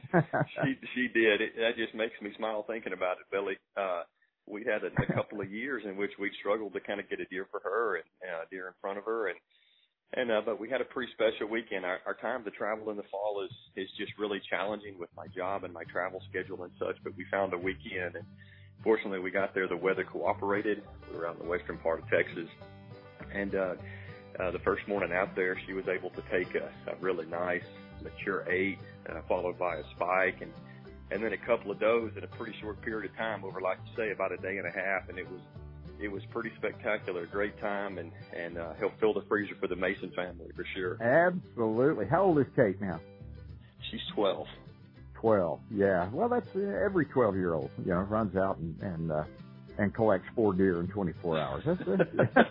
she she did. It, that just makes me smile thinking about it, Billy. Uh, we had a, a couple of years in which we struggled to kind of get a deer for her and uh, deer in front of her, and and uh, but we had a pretty special weekend. Our, our time to travel in the fall is is just really challenging with my job and my travel schedule and such. But we found a weekend, and fortunately we got there. The weather cooperated. We were out in the western part of Texas, and uh, uh, the first morning out there, she was able to take a, a really nice mature eight, uh, followed by a spike, and and then a couple of does in a pretty short period of time, over, like you say, about a day and a half, and it was it was pretty spectacular, great time, and and uh, helped fill the freezer for the Mason family for sure. Absolutely. How old is Kate now? She's twelve. Twelve, yeah. Well, that's uh, every twelve-year-old, you know, runs out and and uh, and collects four deer in twenty-four hours. That's it.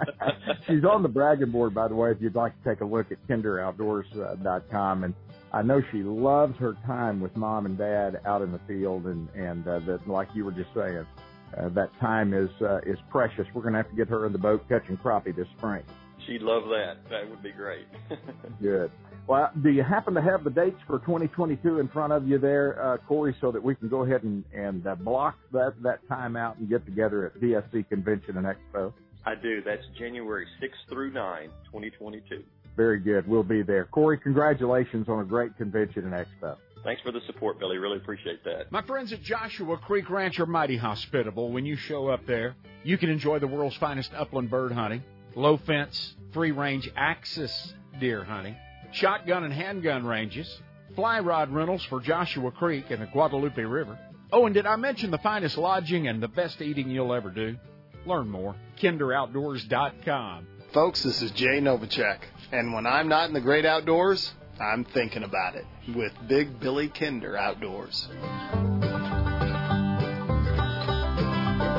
She's on the bragging board, by the way, if you'd like to take a look at kinder outdoors dot com, and I know she loves her time with mom and dad out in the field, and and uh, that, like you were just saying, uh, that time is uh, is precious. We're going to have to get her in the boat catching crappie this spring. She'd love that. That would be great. Good. Well, do you happen to have the dates for twenty twenty-two in front of you there, uh, Corey, so that we can go ahead and, and uh, block that, that time out and get together at D S C Convention and Expo? I do. That's January sixth through ninth, twenty twenty-two. Very good. We'll be there. Corey, congratulations on a great convention and expo. Thanks for the support, Billy. Really appreciate that. My friends at Joshua Creek Ranch are mighty hospitable. When you show up there, you can enjoy the world's finest upland bird hunting, low fence, free range axis deer hunting, shotgun and handgun ranges, fly rod rentals for Joshua Creek and the Guadalupe River. Oh, and did I mention the finest lodging and the best eating you'll ever do? Learn more. kinder outdoors dot com. Folks, this is Jay Novacek, and when I'm not in the great outdoors, I'm thinking about it with Big Billy Kinder Outdoors.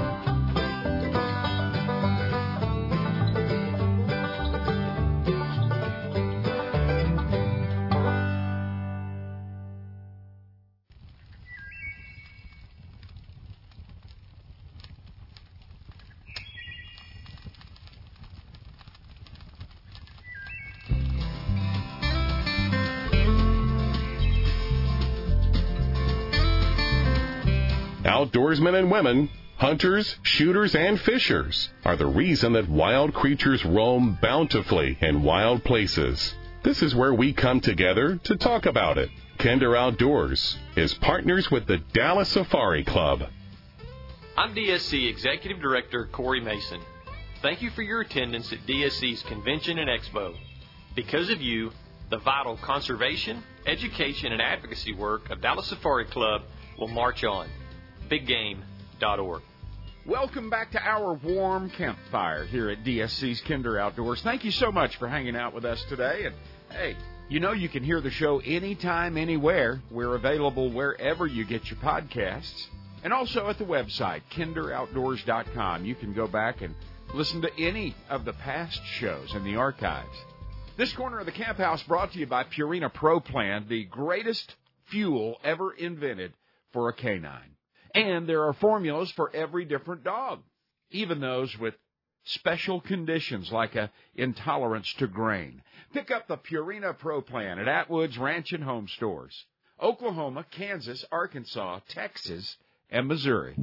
Outdoorsmen and women, hunters, shooters, and fishers are the reason that wild creatures roam bountifully in wild places. This is where we come together to talk about it. Kinder Outdoors is partners with the Dallas Safari Club. I'm D S C Executive Director Corey Mason. Thank you for your attendance at D S C's Convention and Expo. Because of you, the vital conservation, education, and advocacy work of Dallas Safari Club will march on. big game dot org. Welcome back to our warm campfire here at D S C's Kinder Outdoors. Thank you so much for hanging out with us today. And hey, you know you can hear the show anytime, anywhere. We're available wherever you get your podcasts. And also at the website, kinder outdoors dot com. You can go back and listen to any of the past shows in the archives. This corner of the camp house brought to you by Purina Pro Plan, the greatest fuel ever invented for a canine. And there are formulas for every different dog, even those with special conditions like a intolerance to grain. Pick up the Purina Pro Plan at Atwood's Ranch and Home Stores, Oklahoma, Kansas, Arkansas, Texas, and Missouri.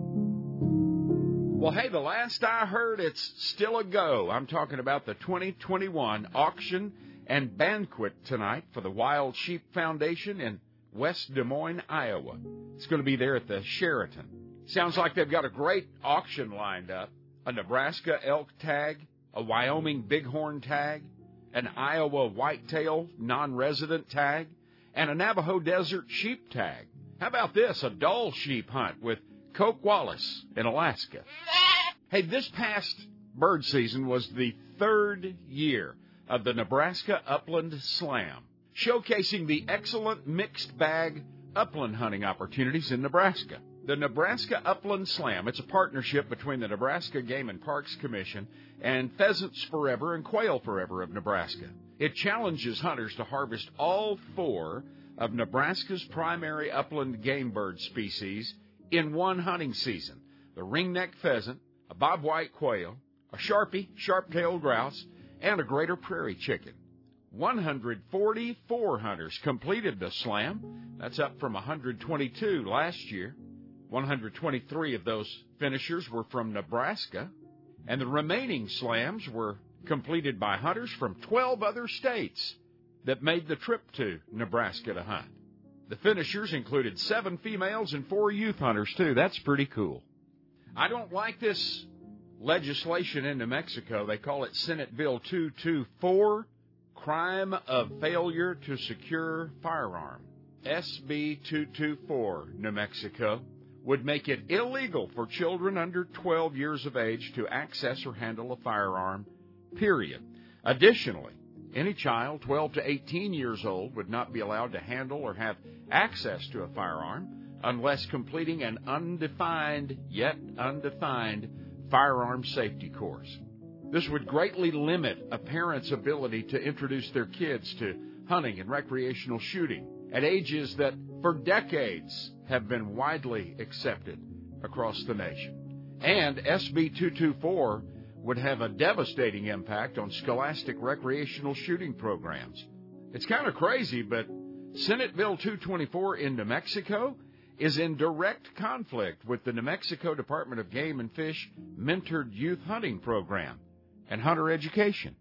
Well, hey, the last I heard, it's still a go. I'm talking about the twenty twenty-one auction and banquet tonight for the Wild Sheep Foundation in West Des Moines, Iowa. It's going to be there at the Sheraton. Sounds like they've got a great auction lined up. A Nebraska elk tag, a Wyoming bighorn tag, an Iowa whitetail non-resident tag, and a Navajo desert sheep tag. How about this? A Dall sheep hunt with Coke Wallace in Alaska. Hey, this past bird season was the third year of the Nebraska Upland Slam, showcasing the excellent mixed bag upland hunting opportunities in Nebraska. The Nebraska Upland Slam, it's a partnership between the Nebraska Game and Parks Commission and Pheasants Forever and Quail Forever of Nebraska. It challenges hunters to harvest all four of Nebraska's primary upland game bird species in one hunting season: the ringneck pheasant, a bobwhite quail, a sharpie, sharp-tailed grouse, and a greater prairie chicken. one hundred forty-four hunters completed the slam. That's up from one hundred twenty-two last year. one hundred twenty-three of those finishers were from Nebraska, and the remaining slams were completed by hunters from twelve other states that made the trip to Nebraska to hunt. The finishers included seven females and four youth hunters, too. That's pretty cool. I don't like this legislation in New Mexico. They call it Senate Bill two twenty-four, Crime of Failure to Secure Firearm. S B two twenty-four, New Mexico, would make it illegal for children under twelve years of age to access or handle a firearm, period. Additionally, any child twelve to eighteen years old would not be allowed to handle or have access to a firearm unless completing an undefined, yet undefined, firearm safety course. This would greatly limit a parent's ability to introduce their kids to hunting and recreational shooting at ages that for decades have been widely accepted across the nation. And S B two twenty-four would have a devastating impact on scholastic recreational shooting programs. It's kind of crazy, but Senate Bill two twenty-four in New Mexico is in direct conflict with the New Mexico Department of Game and Fish Mentored Youth Hunting Program and hunter education.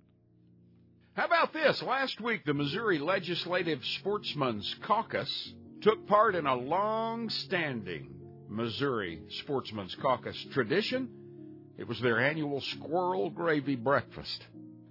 How about this? Last week, the Missouri Legislative Sportsman's Caucus took part in a long-standing Missouri Sportsman's Caucus tradition. It was their annual squirrel gravy breakfast.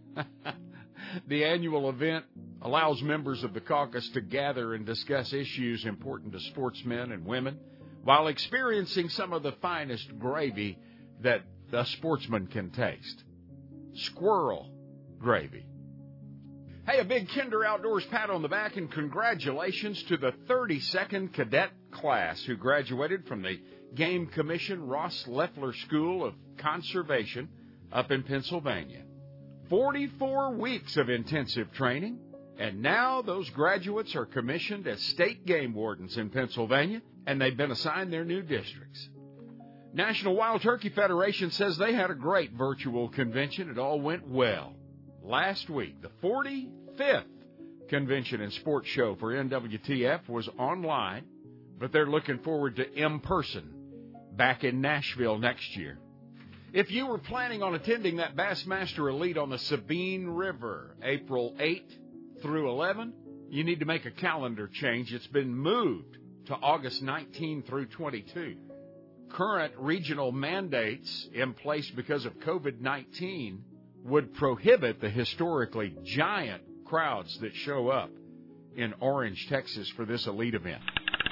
The annual event allows members of the caucus to gather and discuss issues important to sportsmen and women while experiencing some of the finest gravy that the sportsman can taste. Squirrel gravy. Hey, a big Kinder Outdoors pat on the back and congratulations to the thirty-second cadet class who graduated from the Game Commission Ross Leffler School of Conservation up in Pennsylvania. forty-four weeks of intensive training, and now those graduates are commissioned as state game wardens in Pennsylvania, and they've been assigned their new districts. National Wild Turkey Federation says they had a great virtual convention. It all went well. Last week, the forty-fifth Convention and Sports Show for N W T F was online, but they're looking forward to in-person back in Nashville next year. If you were planning on attending that Bassmaster Elite on the Sabine River, April eighth through eleventh, you need to make a calendar change. It's been moved to August nineteenth through twenty-two. Current regional mandates in place because of COVID nineteen would prohibit the historically giant crowds that show up in Orange, Texas for this elite event.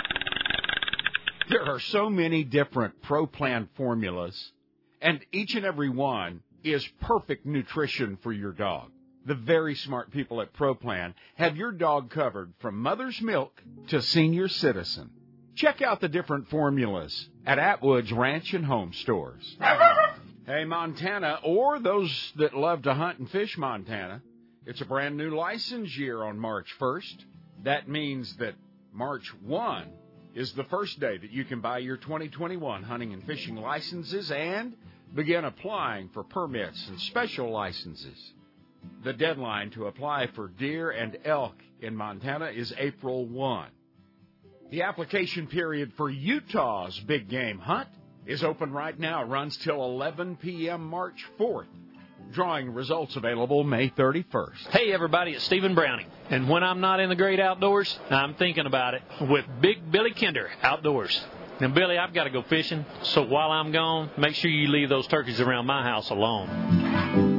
There are so many different Pro Plan formulas, and each and every one is perfect nutrition for your dog. The very smart people at Pro Plan have your dog covered from mother's milk to senior citizen. Check out the different formulas at Atwood's Ranch and Home Stores. Hey, Montana, or those that love to hunt and fish Montana, it's a brand new license year on March first. That means that March first is the first day that you can buy your twenty twenty-one hunting and fishing licenses and begin applying for permits and special licenses. The deadline to apply for deer and elk in Montana is April first. The application period for Utah's big game hunt is open right now. It runs till eleven p.m. March fourth. Drawing results available May thirty-first. Hey, everybody, it's Stephen Browning. And when I'm not in the great outdoors, I'm thinking about it with Big Billy Kinder Outdoors. Now, Billy, I've got to go fishing, so while I'm gone, make sure you leave those turkeys around my house alone.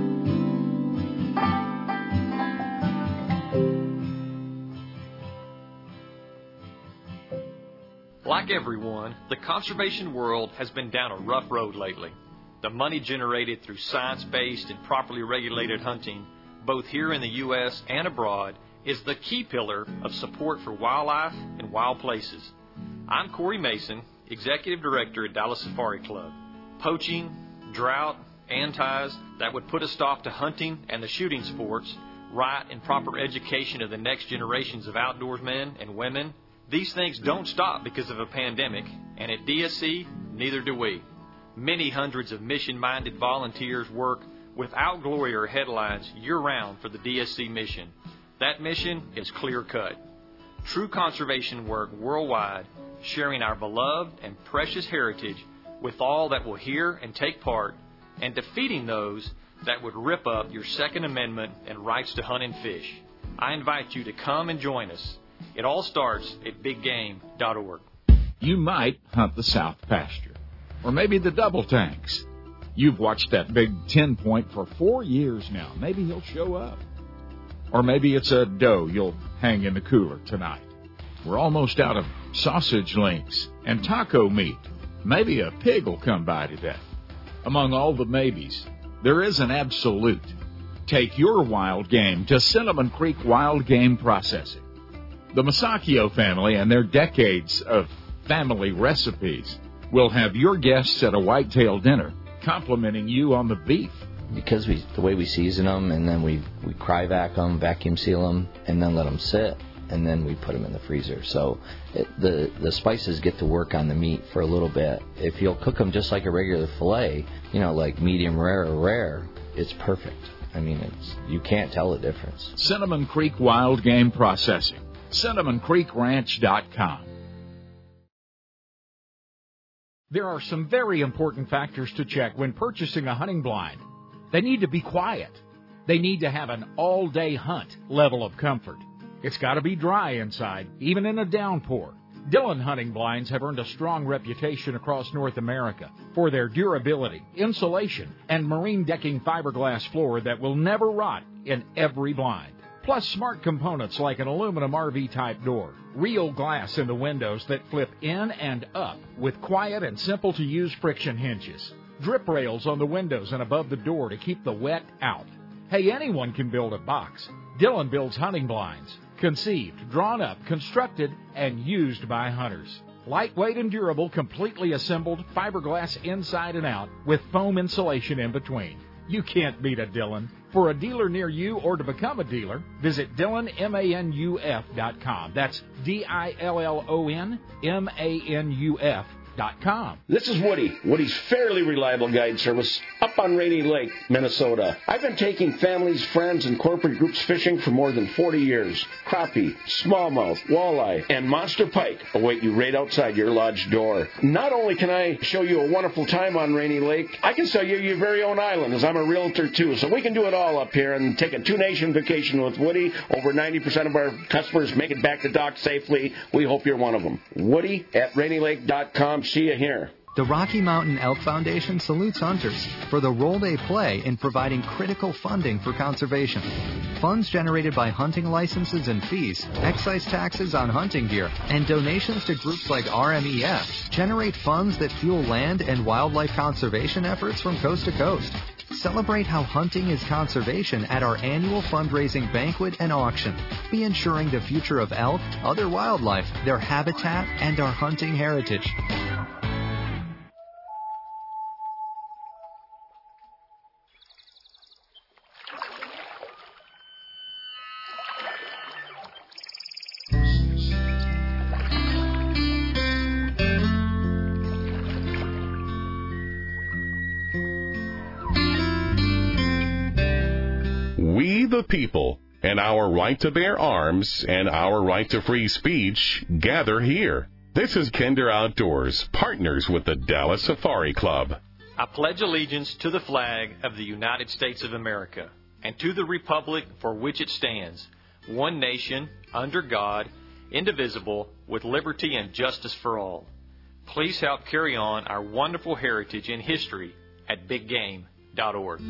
Like everyone, the conservation world has been down a rough road lately. The money generated through science-based and properly regulated hunting, both here in the U S and abroad, is the key pillar of support for wildlife and wild places. I'm Corey Mason, Executive Director at Dallas Safari Club. Poaching, drought, antis that would put a stop to hunting and the shooting sports, right and proper education of the next generations of outdoorsmen and women, these things don't stop because of a pandemic, and at D S C, neither do we. Many hundreds of mission-minded volunteers work without glory or headlines year-round for the D S C mission. That mission is clear-cut. True conservation work worldwide, sharing our beloved and precious heritage with all that will hear and take part, and defeating those that would rip up your Second Amendment and rights to hunt and fish. I invite you to come and join us. It all starts at big game dot org. You might hunt the South Pasture, or maybe the Double Tanks. You've watched that big ten point for four years now. Maybe he'll show up. Or maybe it's a doe you'll hang in the cooler tonight. We're almost out of sausage links and taco meat. Maybe a pig will come by today. Among all the maybes, there is an absolute. Take your wild game to Cinnamon Creek Wild Game Processing. The Masacchio family and their decades of family recipes will have your guests at a whitetail dinner complimenting you on the beef. Because we, the way we season them, and then we, we cryovac them, vacuum seal them, and then let them sit, and then we put them in the freezer. So it, the, the spices get to work on the meat for a little bit. If you'll cook them just like a regular filet, you know, like medium rare or rare, it's perfect. I mean, it's you can't tell the difference. Cinnamon Creek Wild Game Processing. cinnamon creek ranch dot com. There are some very important factors to check when purchasing a hunting blind. They need to be quiet. They need to have an all-day hunt level of comfort. It's got to be dry inside, even in a downpour. Dillon hunting blinds have earned a strong reputation across North America for their durability, insulation, and marine decking fiberglass floor that will never rot in every blind. Plus smart components like an aluminum R V-type door, real glass in the windows that flip in and up with quiet and simple-to-use friction hinges, drip rails on the windows and above the door to keep the wet out. Hey, anyone can build a box. Dillon builds hunting blinds, conceived, drawn up, constructed, and used by hunters. Lightweight and durable, completely assembled, fiberglass inside and out with foam insulation in between. You can't beat a Dillon. For a dealer near you or to become a dealer, visit Dillon Manuf dot com. That's D I L L O N M A N U F dot com. This is Woody, Woody's fairly reliable guide service up on Rainy Lake, Minnesota. I've been taking families, friends, and corporate groups fishing for more than forty years. Crappie, smallmouth, walleye, and monster pike await you right outside your lodge door. Not only can I show you a wonderful time on Rainy Lake, I can sell you your very own island, as I'm a realtor too. So we can do it all up here and take a two-nation vacation with Woody. Over ninety percent of our customers make it back to dock safely. We hope you're one of them. Woody at Rainy Lake dot com. See you here. The Rocky Mountain Elk Foundation salutes hunters for the role they play in providing critical funding for conservation. Funds generated by hunting licenses and fees, excise taxes on hunting gear, and donations to groups like R M E F generate funds that fuel land and wildlife conservation efforts from coast to coast. Celebrate how hunting is conservation at our annual fundraising banquet and auction. Be ensuring the future of elk, other wildlife, their habitat, and our hunting heritage. We the people, and our right to bear arms and our right to free speech gather here. This is Kinder Outdoors, partners with the Dallas Safari Club. I pledge allegiance to the flag of the United States of America and to the republic for which it stands, one nation, under God, indivisible, with liberty and justice for all. Please help carry on our wonderful heritage and history at big game dot org.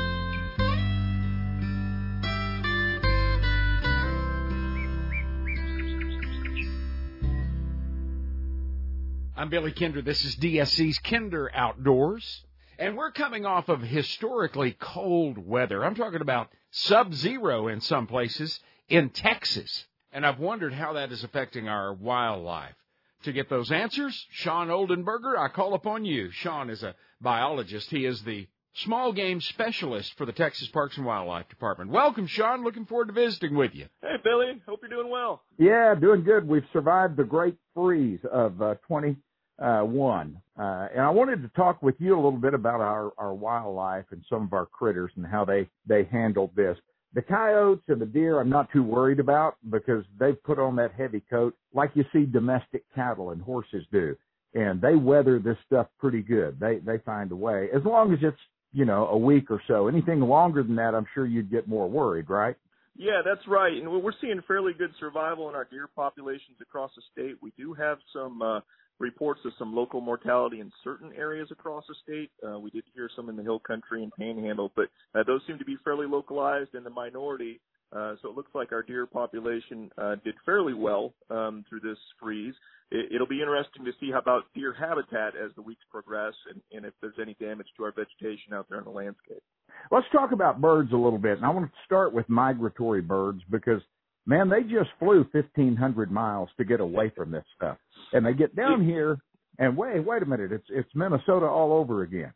I'm Billy Kinder. This is D S C's Kinder Outdoors. And we're coming off of historically cold weather. I'm talking about sub-zero in some places in Texas. And I've wondered how that is affecting our wildlife. To get those answers, Sean Oldenburger, I call upon you. Sean is a biologist. He is the small game specialist for the Texas Parks and Wildlife Department. Welcome, Sean. Looking forward to visiting with you. Hey, Billy. Hope you're doing well. Yeah, doing good. We've survived the great freeze of uh, twenty one. Uh, and I wanted to talk with you a little bit about our, our wildlife and some of our critters and how they, they handled this. The coyotes and the deer I'm not too worried about because they've put on that heavy coat like you see domestic cattle and horses do. And they weather this stuff pretty good. They they find a way. As long as it's, you know, a week or so. Anything longer than that, I'm sure you'd get more worried, right? Yeah, that's right. And we're seeing fairly good survival in our deer populations across the state. We do have some uh, reports of some local mortality in certain areas across the state. Uh, we did hear some in the hill country and panhandle, but uh, those seem to be fairly localized in the minority. Uh, so it looks like our deer population uh, did fairly well um, through this freeze. It, it'll be interesting to see how about deer habitat as the weeks progress and, and if there's any damage to our vegetation out there in the landscape. Let's talk about birds a little bit. And I want to start with migratory birds because, man, they just flew fifteen hundred miles to get away from this stuff. And they get down here and wait, wait a minute, it's it's Minnesota all over again.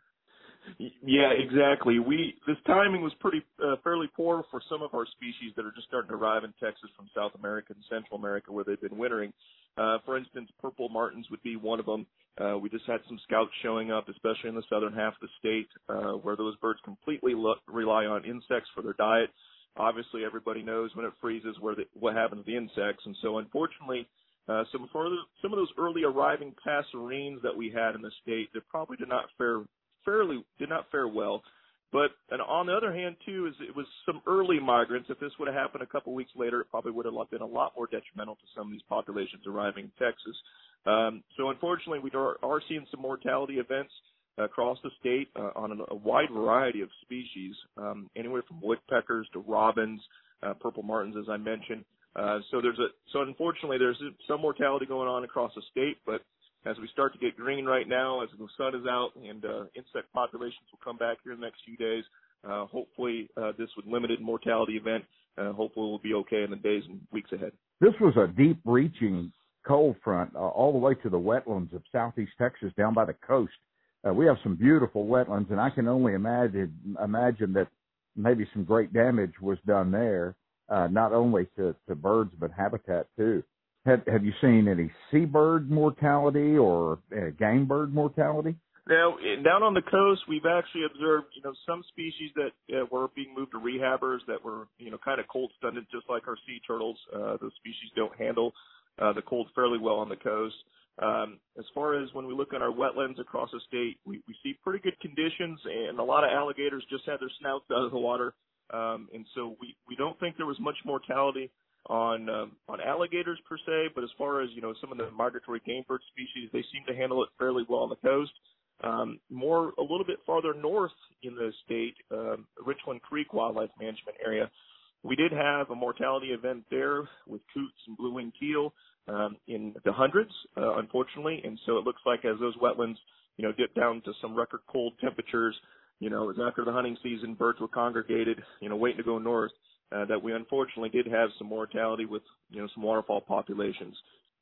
Yeah, exactly. We this timing was pretty uh, fairly poor for some of our species that are just starting to arrive in Texas from South America and Central America where they've been wintering. Uh, for instance, purple martins would be one of them. Uh, we just had some scouts showing up, especially in the southern half of the state, uh, where those birds completely lo- rely on insects for their diet. Obviously, everybody knows when it freezes where the, what happens to the insects, and so unfortunately, uh, some further, some of those early arriving passerines that we had in the state that probably did not fare fairly did not fare well. But and on the other hand, too, is it was some early migrants. If this would have happened a couple weeks later, it probably would have been a lot more detrimental to some of these populations arriving in Texas. Um, so unfortunately, we are, are seeing some mortality events across the state uh, on a, a wide variety of species, um, anywhere from woodpeckers to robins, uh, purple martins, as I mentioned. Uh, so there's a so unfortunately there's some mortality going on across the state, but as we start to get green right now, as the sun is out and uh, insect populations will come back here in the next few days, uh, hopefully uh, this would limited mortality event, uh, hopefully we'll be okay in the days and weeks ahead. This was a deep-reaching cold front uh, all the way to the wetlands of southeast Texas down by the coast. Uh, we have some beautiful wetlands, and I can only imagine imagine that maybe some great damage was done there, uh, not only to, to birds but habitat too. Have Have you seen any seabird mortality or uh, game bird mortality? Now, down on the coast, we've actually observed, you know, some species that uh, were being moved to rehabbers that were, you know, kind of cold stunted, just like our sea turtles. Uh, those species don't handle uh, the cold fairly well on the coast. Um, as far as when we look at our wetlands across the state, we, we see pretty good conditions, and a lot of alligators just had their snouts out of the water. Um, and so we, we don't think there was much mortality on um, on alligators per se, but as far as, you know, some of the migratory game bird species, they seem to handle it fairly well on the coast. Um, more a little bit farther north in the state, um, Richland Creek Wildlife Management Area, we did have a mortality event there with coots and blue-winged teal um, in the hundreds, uh, unfortunately. And so it looks like as those wetlands, you know, dip down to some record cold temperatures, you know, as after the hunting season, birds were congregated, you know, waiting to go north, uh, that we unfortunately did have some mortality with, you know, some waterfowl populations.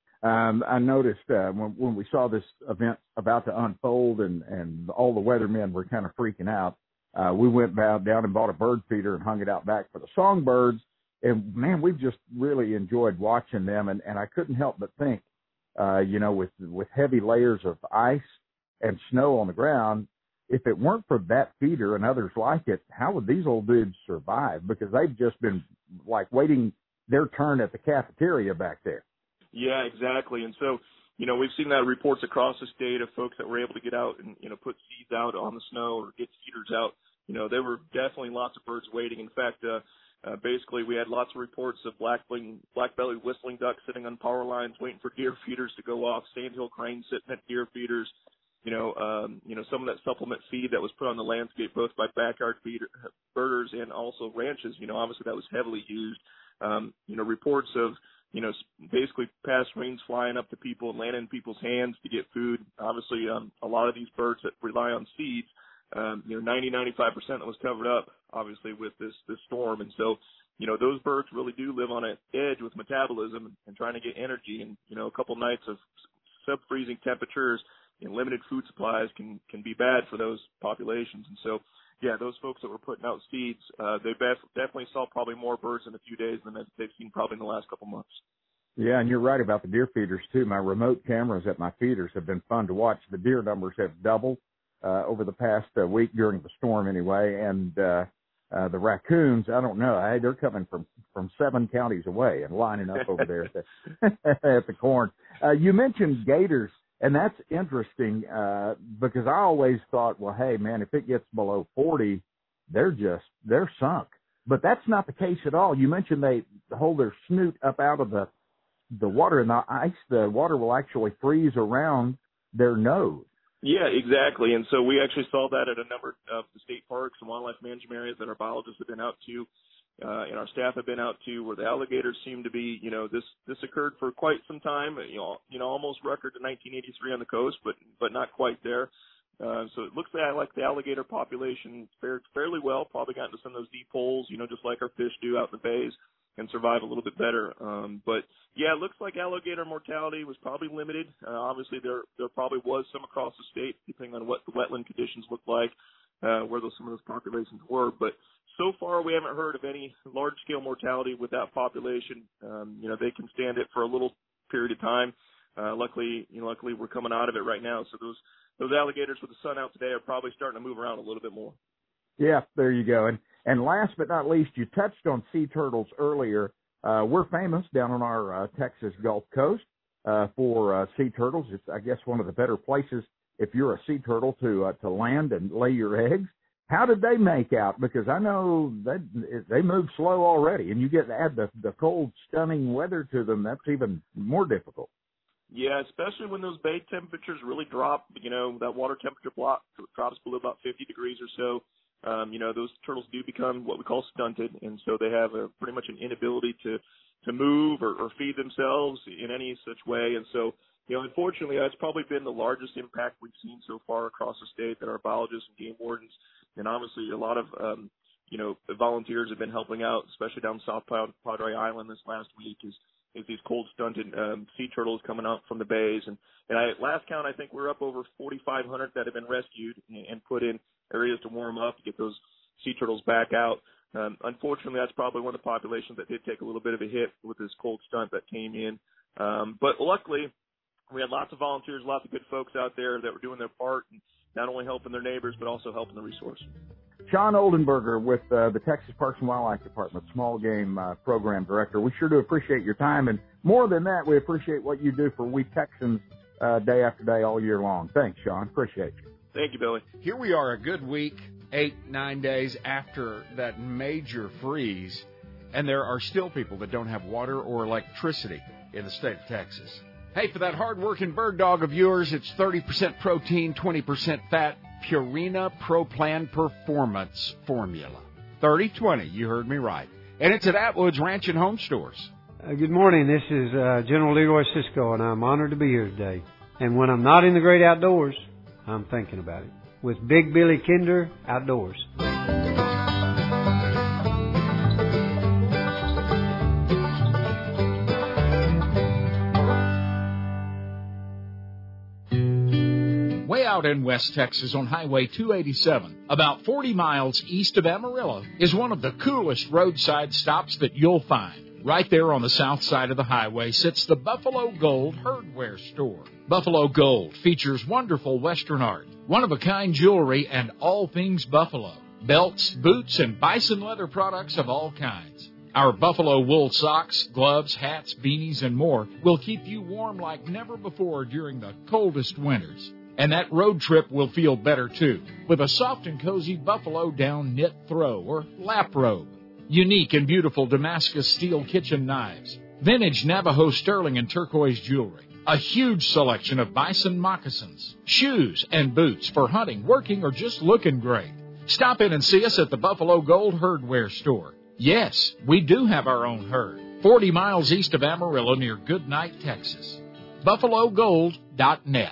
Um, I noticed uh, when, when we saw this event about to unfold and, and all the weathermen were kind of freaking out, uh, we went down and bought a bird feeder and hung it out back for the songbirds. And, man, we've just really enjoyed watching them. And, and I couldn't help but think, uh, you know, with, with heavy layers of ice and snow on the ground, if it weren't for that feeder and others like it, how would these old dudes survive? Because they've just been, like, waiting their turn at the cafeteria back there. Yeah, exactly. And so, you know, we've seen that reports across the state of folks that were able to get out and, you know, put seeds out on the snow or get feeders out. You know, there were definitely lots of birds waiting. In fact, uh, uh, basically we had lots of reports of black-bellied black-bellied whistling ducks sitting on power lines waiting for deer feeders to go off, sandhill cranes sitting at deer feeders. You know, um, you know, some of that supplement feed that was put on the landscape both by backyard feeder, birders and also ranches, you know, obviously that was heavily used. Um, you know, reports of, you know, basically past rains flying up to people and landing in people's hands to get food. Obviously, um, a lot of these birds that rely on seeds, um, you know, ninety, ninety-five percent that was covered up, obviously, with this, this storm. And so, you know, those birds really do live on an edge with metabolism and, and trying to get energy. And, you know, a couple nights of sub-freezing temperatures and limited food supplies can, can be bad for those populations. And so, yeah, those folks that were putting out seeds, uh, they bef- definitely saw probably more birds in a few days than they've seen probably in the last couple months. Yeah, and you're right about the deer feeders, too. My remote cameras at my feeders have been fun to watch. The deer numbers have doubled uh, over the past uh, week during the storm anyway, and uh, uh, the raccoons, I don't know, I, they're coming from, from seven counties away and lining up over there at the, at the corn. Uh, you mentioned gators. And that's interesting uh, because I always thought, well, hey, man, if it gets below forty, they're just, they're sunk. But that's not the case at all. You mentioned they hold their snoot up out of the the water, and the ice, the water will actually freeze around their nose. Yeah, exactly. And so we actually saw that at a number of the state parks and wildlife management areas that our biologists have been out to. Uh, and our staff have been out to, where the alligators seem to be, you know, this, this occurred for quite some time, you know, you know, almost record to nineteen eighty-three on the coast, but, but not quite there. Uh, so it looks like the alligator population fared fairly well, probably got into some of those deep holes, you know, just like our fish do out in the bays, and survive a little bit better. Um, but yeah, it looks like alligator mortality was probably limited. Uh, obviously there, there probably was some across the state, depending on what the wetland conditions look like, uh, where those, some of those populations were. But so far, we haven't heard of any large-scale mortality with that population. Um, you know, they can stand it for a little period of time. Uh, luckily, you know, luckily we're coming out of it right now. So those those alligators with the sun out today are probably starting to move around a little bit more. Yeah, there you go. And and last but not least, you touched on sea turtles earlier. Uh, we're famous down on our uh, Texas Gulf Coast uh, for uh, sea turtles. It's, I guess, one of the better places if you're a sea turtle to uh, to land and lay your eggs. How did they make out? Because I know they they move slow already, and you get to add the, the cold, stunning weather to them. That's even more difficult. Yeah, especially when those bay temperatures really drop. You know, that water temperature block drops below about fifty degrees or so. Um, you know, those turtles do become what we call stunted, and so they have a pretty much an inability to to move or, or feed themselves in any such way. And so, you know, unfortunately, that's probably been the largest impact we've seen so far across the state, that our biologists and game wardens, and obviously a lot of, um, you know, volunteers have been helping out, especially down South Padre Island this last week, is, is these cold stunted um, sea turtles coming out from the bays. And, and I, last count, I think we're up over forty-five hundred that have been rescued and, and put in areas to warm up to get those sea turtles back out. Um, unfortunately, that's probably one of the populations that did take a little bit of a hit with this cold stunt that came in Um, but luckily, we had lots of volunteers, lots of good folks out there that were doing their part, and not only helping their neighbors, but also helping the resource. Sean Oldenburger with uh, the Texas Parks and Wildlife Department, Small Game uh, Program Director. We sure do appreciate your time, and more than that, we appreciate what you do for we Texans uh, day after day all year long. Thanks, Sean. Appreciate you. Thank you, Billy. Here we are a good week, eight, nine days after that major freeze, and there are still people that don't have water or electricity in the state of Texas. Hey, for that hard-working bird dog of yours, it's thirty percent protein, twenty percent fat, Purina Pro Plan Performance Formula. thirty twenty, you heard me right. And it's at Atwood's Ranch and Home Stores. Uh, good morning. This is uh, General Leroy Cisco, and I'm honored to be here today. And when I'm not in the great outdoors, I'm thinking about it. With Big Billy Kinder Outdoors. Way out in West Texas on Highway two eighty-seven, about forty miles east of Amarillo, is one of the coolest roadside stops that you'll find. Right there on the south side of the highway sits the Buffalo Gold Herdware Store. Buffalo Gold features wonderful Western art, one-of-a-kind jewelry, and all things Buffalo. Belts, boots, and bison leather products of all kinds. Our Buffalo wool socks, gloves, hats, beanies, and more will keep you warm like never before during the coldest winters. And that road trip will feel better, too, with a soft and cozy buffalo down knit throw or lap robe. Unique and beautiful Damascus steel kitchen knives. Vintage Navajo sterling and turquoise jewelry. A huge selection of bison moccasins. Shoes and boots for hunting, working, or just looking great. Stop in and see us at the Buffalo Gold Herdware Store. Yes, we do have our own herd. forty miles east of Amarillo near Goodnight, Texas. buffalo gold dot net.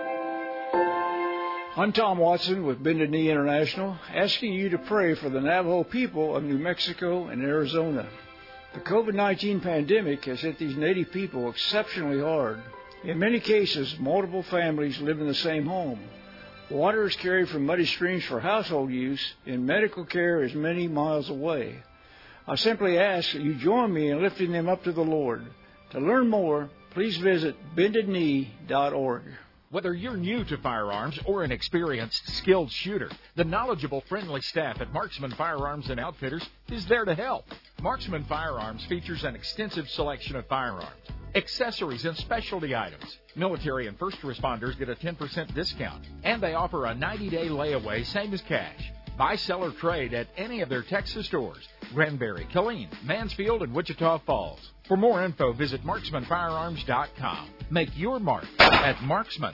I'm Tom Watson with Bended Knee International, asking you to pray for the Navajo people of New Mexico and Arizona. The COVID nineteen pandemic has hit these Native people exceptionally hard. In many cases, multiple families live in the same home. Water is carried from muddy streams for household use, and medical care is many miles away. I simply ask that you join me in lifting them up to the Lord. To learn more, please visit bended knee dot org. Whether you're new to firearms or an experienced, skilled shooter, the knowledgeable, friendly staff at Marksman Firearms and Outfitters is there to help. Marksman Firearms features an extensive selection of firearms, accessories, and specialty items. Military and first responders get a ten percent discount, and they offer a ninety-day layaway, same as cash. Buy, sell, or trade at any of their Texas stores, Granbury, Killeen, Mansfield, and Wichita Falls. For more info, visit marksman firearms dot com. Make your mark at Marksman.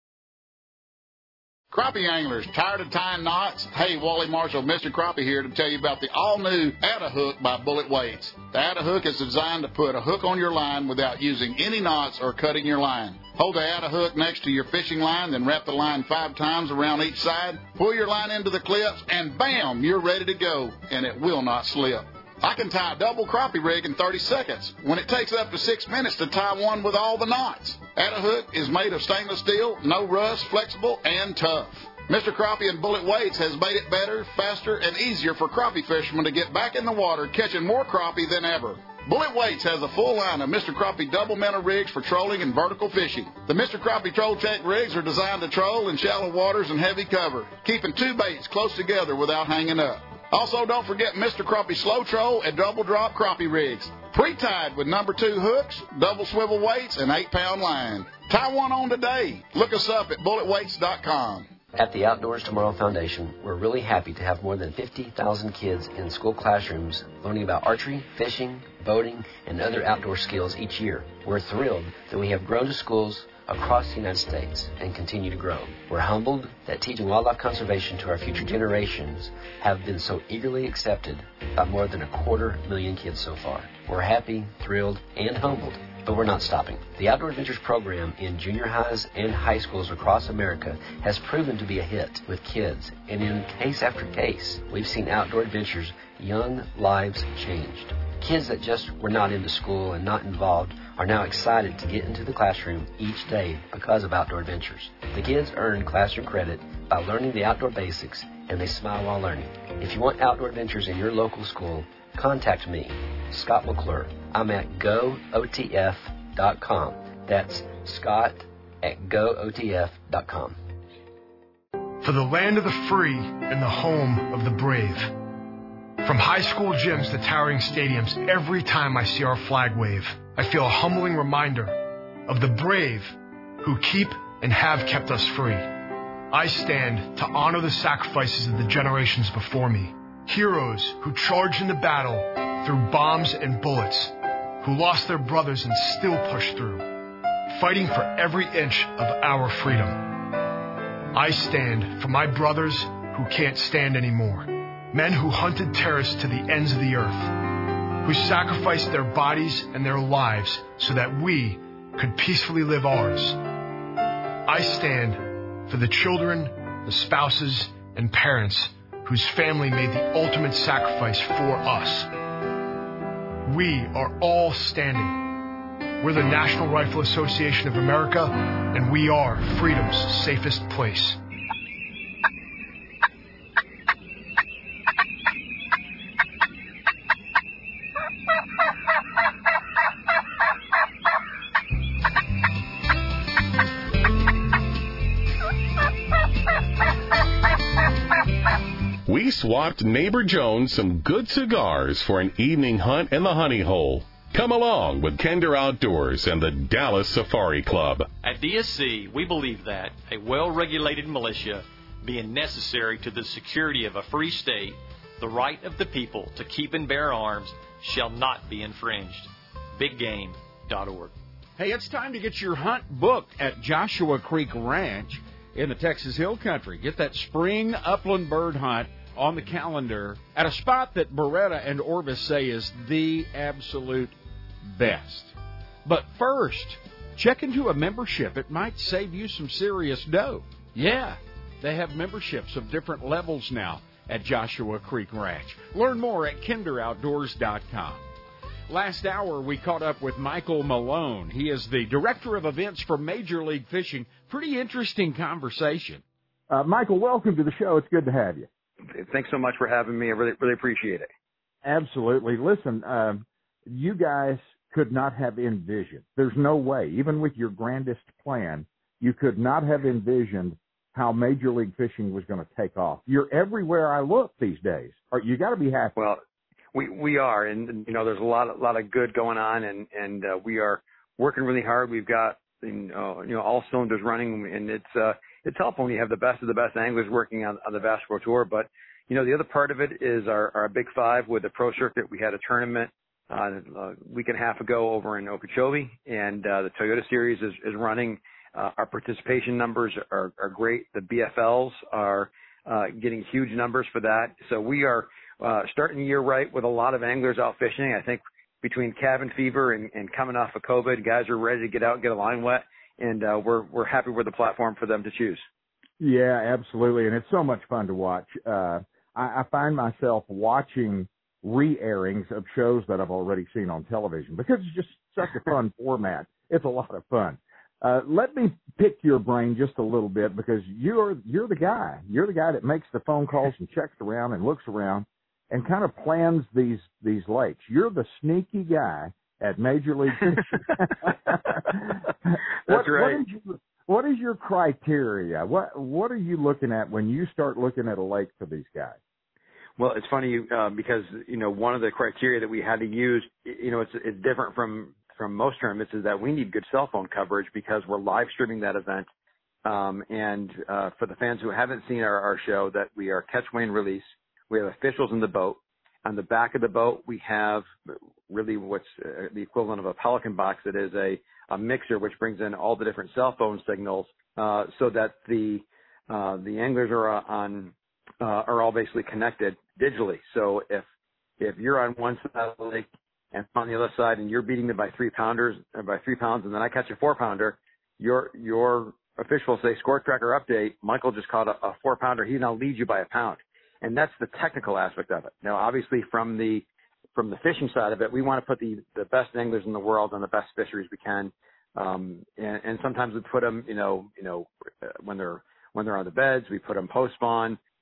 Crappie anglers, tired of tying knots? Hey, Wally Marshall, Mister Crappie here to tell you about the all-new Atta-Hook by Bullet Weights. The Atta-Hook is designed to put a hook on your line without using any knots or cutting your line. Hold the Atta-Hook next to your fishing line, then wrap the line five times around each side. Pull your line into the clips, and bam, you're ready to go, and it will not slip. I can tie a double crappie rig in thirty seconds when it takes up to six minutes to tie one with all the knots. Atta-Hook is made of stainless steel, no rust, flexible, and tough. Mister Crappie and Bullet Weights has made it better, faster, and easier for crappie fishermen to get back in the water catching more crappie than ever. Bullet Weights has a full line of Mister Crappie double minnow rigs for trolling and vertical fishing. The Mister Crappie Troll Check rigs are designed to troll in shallow waters and heavy cover, keeping two baits close together without hanging up. Also, don't forget Mister Crappie Slow Troll and Double Drop Crappie rigs. Pre-tied with number two hooks, double swivel weights, and eight pound line. Tie one on today. Look us up at bullet weights dot com. At the Outdoors Tomorrow Foundation, we're really happy to have more than fifty thousand kids in school classrooms learning about archery, fishing, boating, and other outdoor skills each year. We're thrilled that we have grown to schools across the United States and continue to grow. We're humbled that teaching wildlife conservation to our future generations have been so eagerly accepted by more than a quarter million kids so far. We're happy, thrilled, and humbled, but we're not stopping. The Outdoor Adventures program in junior highs and high schools across America has proven to be a hit with kids, and in case after case, we've seen Outdoor Adventures' young lives changed. Kids that just were not into school and not involved are now excited to get into the classroom each day because of Outdoor Adventures. The kids earn classroom credit by learning the outdoor basics, and they smile while learning. If you want Outdoor Adventures in your local school, contact me, Scott McClure. I'm at go O T F dot com. That's Scott at go O T F dot com. For the land of the free and the home of the brave. From high school gyms to towering stadiums, every time I see our flag wave, I feel a humbling reminder of the brave who keep and have kept us free. I stand to honor the sacrifices of the generations before me, heroes who charged into battle through bombs and bullets, who lost their brothers and still pushed through, fighting for every inch of our freedom. I stand for my brothers who can't stand anymore, men who hunted terrorists to the ends of the earth, who sacrificed their bodies and their lives so that we could peacefully live ours. I stand for the children, the spouses, and parents whose family made the ultimate sacrifice for us. We are all standing. We're the National Rifle Association of America, and we are freedom's safest place. We swapped Neighbor Jones some good cigars for an evening hunt in the honey hole. Come along with Kinder Outdoors and the Dallas Safari Club. At D S C, we believe that a well-regulated militia, being necessary to the security of a free state, the right of the people to keep and bear arms, shall not be infringed. big game dot org. Hey, it's time to get your hunt booked at Joshua Creek Ranch in the Texas Hill Country. Get that spring upland bird hunt on the calendar at a spot that Beretta and Orvis say is the absolute best. But first, check into a membership. It might save you some serious dough. Yeah, they have memberships of different levels now at Joshua Creek Ranch. Learn more at kinder outdoors dot com. Last hour, we caught up with Michael Malone. He is the Director of Events for Major League Fishing. Pretty interesting conversation. Uh, Michael, welcome to the show. It's good to have you. Thanks so much for having me. I really, really appreciate it. Absolutely. Listen, um, you guys could not have envisioned. There's no way, even with your grandest plan, you could not have envisioned how Major League Fishing was going to take off. You're everywhere I look these days. You got to be happy. Well, we we are, and you know, there's a lot of lot of good going on, and and uh, we are working really hard. We've got you know, you know all cylinders running, and it's uh, it's helpful when you have the best of the best anglers working on, on the Bass Pro Tour. But you know, the other part of it is our our Big Five with the Pro Circuit. We had a tournament uh, a week and a half ago over in Okeechobee, and uh, the Toyota Series is is running. Uh, our participation numbers are, are great. The B F Ls are uh, getting huge numbers for that. So we are uh, starting the year right with a lot of anglers out fishing. I think between cabin fever and, and coming off of COVID, guys are ready to get out and get a line wet, and uh, we're we're happy with the platform for them to choose. Yeah, absolutely, and it's so much fun to watch. Uh, I, I find myself watching re-airings of shows that I've already seen on television because it's just such a fun format. It's a lot of fun. Uh, let me pick your brain just a little bit because you're you're the guy. You're the guy that makes the phone calls and checks around and looks around and kind of plans these these lakes. You're the sneaky guy at Major League Fishing. That's what, right. What is, your, what is your criteria? What what are you looking at when you start looking at a lake for these guys? Well, it's funny uh, because you know one of the criteria that we had to use, you know, it's it's different from. from most tournaments is that we need good cell phone coverage because we're live streaming that event. Um, and uh, for the fans who haven't seen our, our show, that we are catch, weigh, and release. We have officials in the boat. On the back of the boat, we have really what's uh, the equivalent of a Pelican box. It is a, a mixer which brings in all the different cell phone signals uh, so that the uh, the anglers are on uh, are all basically connected digitally. So if if you're on one side of the lake and on the other side, and you're beating me by three pounders, or by three pounds, and then I catch a four pounder, your your official say score tracker update. Michael just caught a, a four pounder. He now leads you by a pound, and that's the technical aspect of it. Now, obviously, from the from the fishing side of it, we want to put the the best anglers in the world on the best fisheries we can, um, and, and sometimes we put them, you know, you know, when they're when they're on the beds, we put them post spawn.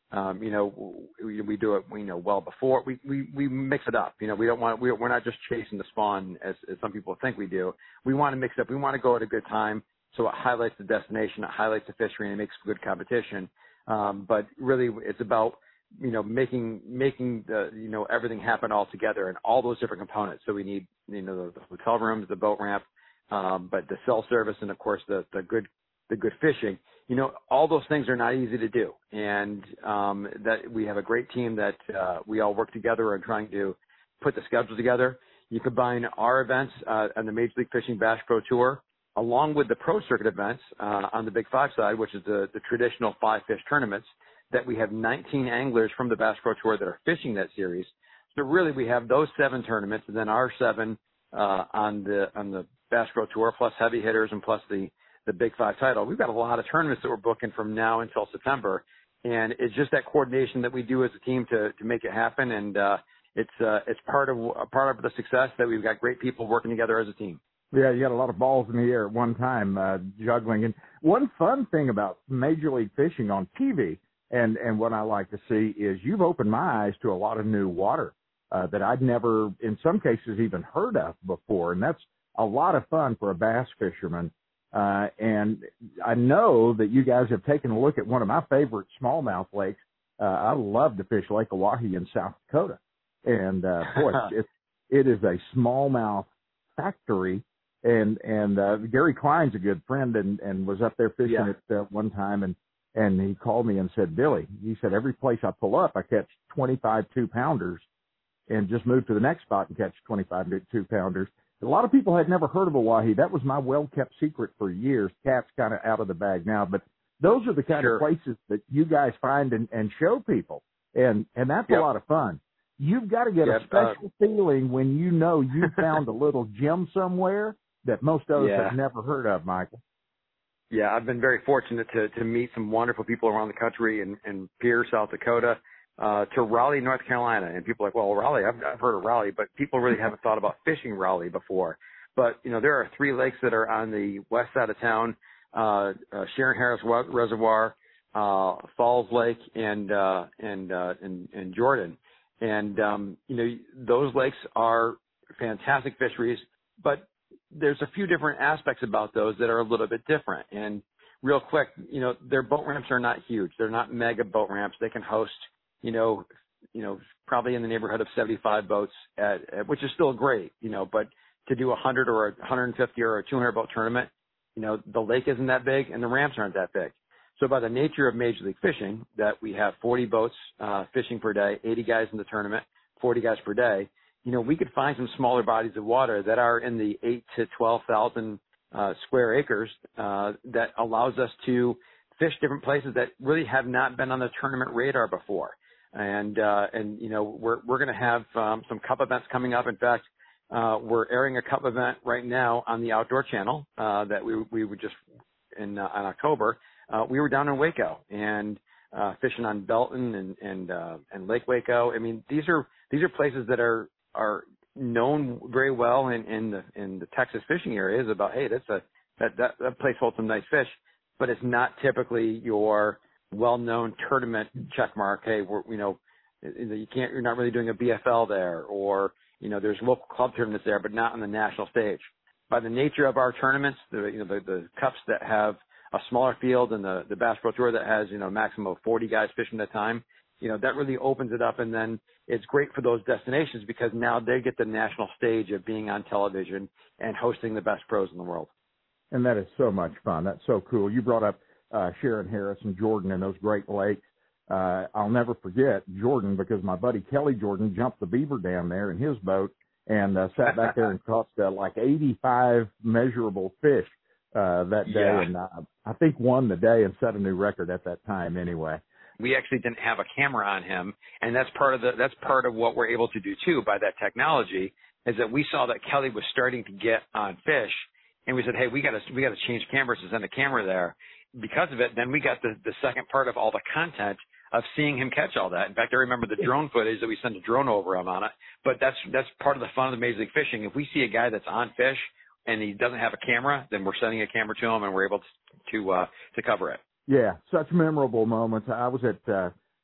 Um, you know, we, we do it, you know, well before. We, we, we mix it up. You know, we don't want, we, we're not just chasing the spawn as, as some people think we do. We want to mix it up. We want to go at a good time. So it highlights the destination, it highlights the fishery, and it makes good competition. Um, but really it's about, you know, making, making the, you know, everything happen all together and all those different components. So we need, you know, the, the hotel rooms, the boat ramp, um, but the cell service and of course the, the good, the good fishing. You know, all those things are not easy to do. And, um, that we have a great team that, uh, we all work together and trying to put the schedule together. You combine our events, uh, on the Major League Fishing Bass Pro Tour, along with the pro circuit events, uh, on the Big Five side, which is the, the traditional five fish tournaments, that we have nineteen anglers from the Bass Pro Tour that are fishing that series. So really we have those seven tournaments and then our seven, uh, on the, on the Bass Pro Tour, plus heavy hitters and plus the, the Big Five title. We've got a lot of tournaments that we're booking from now until September. And it's just that coordination that we do as a team to, to make it happen. And, uh, it's, uh, it's part of, part of the success that we've got great people working together as a team. Yeah, you got a lot of balls in the air at one time, uh, juggling. And one fun thing about Major League Fishing on T V, and, and what I like to see is you've opened my eyes to a lot of new water, uh, that I'd never, in some cases, even heard of before. And that's a lot of fun for a bass fisherman. Uh, and I know that you guys have taken a look at one of my favorite smallmouth lakes. Uh, I love to fish Lake Oahe in South Dakota. And, uh, boy, it, it is a smallmouth factory. And, and, uh, Gary Klein's a good friend and, and was up there fishing yeah. at uh, one time. And, and he called me and said, Billy, he said, every place I pull up, I catch twenty-five two pounders and just move to the next spot and catch twenty-five two pounders. A lot of people had never heard of Oahe. That was my well-kept secret for years. Cat's kind of out of the bag now, but those are the kind sure. of places that you guys find and, and show people. And, and that's yep. a lot of fun. You've got to get yep. a special uh, feeling when you know you found a little gem somewhere that most others yeah. have never heard of, Michael. Yeah, I've been very fortunate to, to meet some wonderful people around the country in, in Pierre, South Dakota, uh, to Raleigh, North Carolina. And people are like, well, Raleigh, I've, I've heard of Raleigh, but people really haven't thought about fishing Raleigh before. But, you know, there are three lakes that are on the west side of town, uh, uh Sharon Harris Reservoir, uh, Falls Lake, and, uh, and, uh, and, and Jordan. And, um, you know, those lakes are fantastic fisheries, but there's a few different aspects about those that are a little bit different. And real quick, you know, their boat ramps are not huge. They're not mega boat ramps. They can host, you know, you know, probably in the neighborhood of seventy-five boats at, at which is still great, you know, but to do a hundred or a one hundred fifty or a two hundred boat tournament, you know, the lake isn't that big and the ramps aren't that big. So by the nature of Major League Fishing, that we have forty boats, uh, fishing per day, eighty guys in the tournament, forty guys per day, you know, we could find some smaller bodies of water that are in the eight to twelve thousand, uh, square acres, uh, that allows us to fish different places that really have not been on the tournament radar before. And, uh, and, you know, we're, we're going to have, um, some cup events coming up. In fact, uh, we're airing a cup event right now on the Outdoor Channel, uh, that we, we would just in, uh, in October. Uh, we were down in Waco and, uh, fishing on Belton and, and, uh, and Lake Waco. I mean, these are, these are places that are, are known very well in, in the, in the Texas fishing areas about, hey, that's a, that, that, that place holds some nice fish, but it's not typically your well-known tournament check mark. Hey, we're, you know, you can't, you're not really doing a B F L there, or, you know, there's local club tournaments there, but not on the national stage. By the nature of our tournaments, the, you know, the, the cups that have a smaller field and the, the Bass Pro Tour that has, you know, a maximum of forty guys fishing at a time, you know, that really opens it up. And then it's great for those destinations because now they get the national stage of being on television and hosting the best pros in the world. And that is so much fun. That's so cool. You brought up uh, Sharon Harris and Jordan and those Great Lakes. Uh, I'll never forget Jordan because my buddy Kelly Jordan jumped the beaver dam there in his boat and uh, sat back there and caught uh, like eighty-five measurable fish uh, that day. Yeah. And uh, I think won the day and set a new record at that time anyway. We actually didn't have a camera on him, and that's part of the that's part of what we're able to do too by that technology is that we saw that Kelly was starting to get on fish, and we said, hey, we got to we got to change cameras to send a camera there. Because of it, then we got the the second part of all the content of seeing him catch all that. In fact, I remember the drone footage that we sent a drone over him on it. But that's that's part of the fun of the Major League Fishing. If we see a guy that's on fish and he doesn't have a camera, then we're sending a camera to him and we're able to to, uh, to cover it. Yeah, such memorable moments. I was at uh,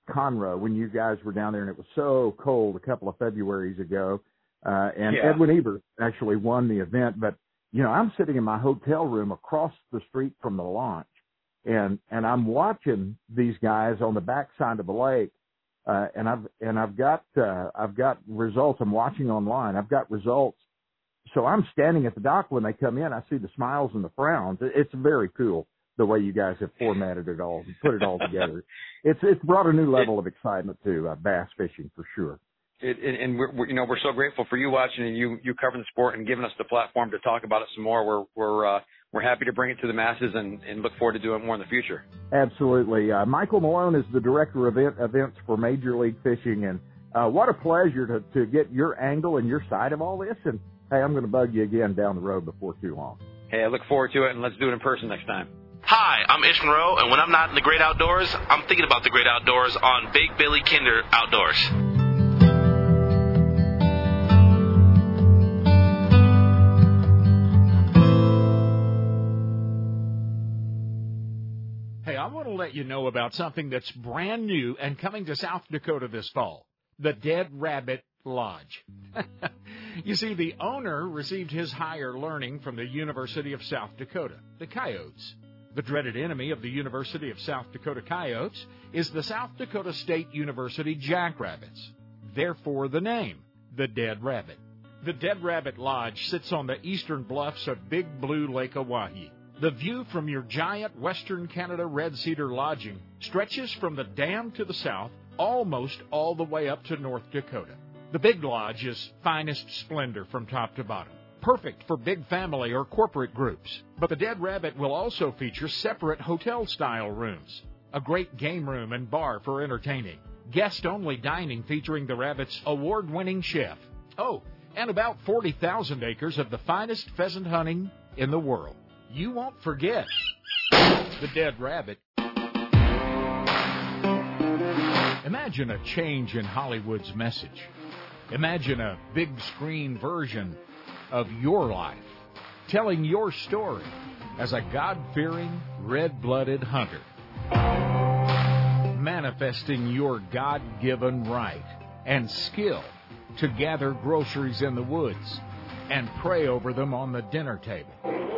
Conroe when you guys were down there, and it was so cold a couple of Februaries ago. Uh, and Yeah. Edwin Ebert actually won the event. But, you know, I'm sitting in my hotel room across the street from the launch, and, and I'm watching these guys on the backside of the lake. Uh, and I've, and I've got, uh, I've got results. I'm watching online. I've got results. So I'm standing at the dock when they come in. I see the smiles and the frowns. It's very cool the way you guys have formatted it all and put it all together. It's, it's brought a new level of excitement to uh, bass fishing for sure. It, and and we're, we're, you know, we're so grateful for you watching and you, you covering the sport and giving us the platform to talk about it some more. We're, we're, uh, we're happy to bring it to the masses and, and look forward to doing more in the future. Absolutely. Uh, Michael Malone is the director of event, events for Major League Fishing. And uh, what a pleasure to, to get your angle and your side of all this. And, hey, I'm going to bug you again down the road before too long. Hey, I look forward to it, and let's do it in person next time. Hi, I'm Ish Monroe, and when I'm not in the great outdoors, I'm thinking about the great outdoors on Big Billy Kinder Outdoors. Hey, I want to let you know about something that's brand new and coming to South Dakota this fall, the Dead Rabbit Lodge. You see, the owner received his higher learning from the University of South Dakota, the Coyotes. The dreaded enemy of the University of South Dakota Coyotes is the South Dakota State University Jackrabbits. Therefore, the name, the Dead Rabbit. The Dead Rabbit Lodge sits on the eastern bluffs of Big Blue Lake Oahe. The view from your giant Western Canada Red Cedar lodging stretches from the dam to the south almost all the way up to North Dakota. The Big Lodge is finest splendor from top to bottom, perfect for big family or corporate groups. But the Dead Rabbit will also feature separate hotel-style rooms, a great game room and bar for entertaining, guest-only dining featuring the Rabbit's award-winning chef. Oh, and about forty thousand acres of the finest pheasant hunting in the world. You won't forget the Dead Rabbit. Imagine a change in Hollywood's message. Imagine a big screen version of your life, telling your story as a God-fearing, red-blooded hunter, manifesting your God-given right and skill to gather groceries in the woods and pray over them on the dinner table.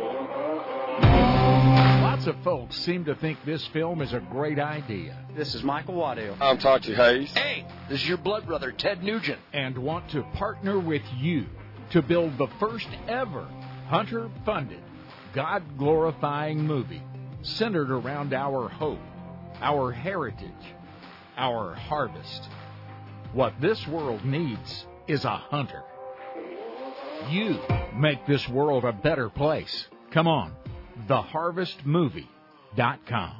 Lots of folks seem to think this film is a great idea. This is Michael Waddell. I'm Tachi Hayes. Hey, this is your blood brother, Ted Nugent. And want to partner with you to build the first ever hunter-funded, God-glorifying movie centered around our hope, our heritage, our harvest. What this world needs is a hunter. You make this world a better place. Come on, the harvest movie dot com.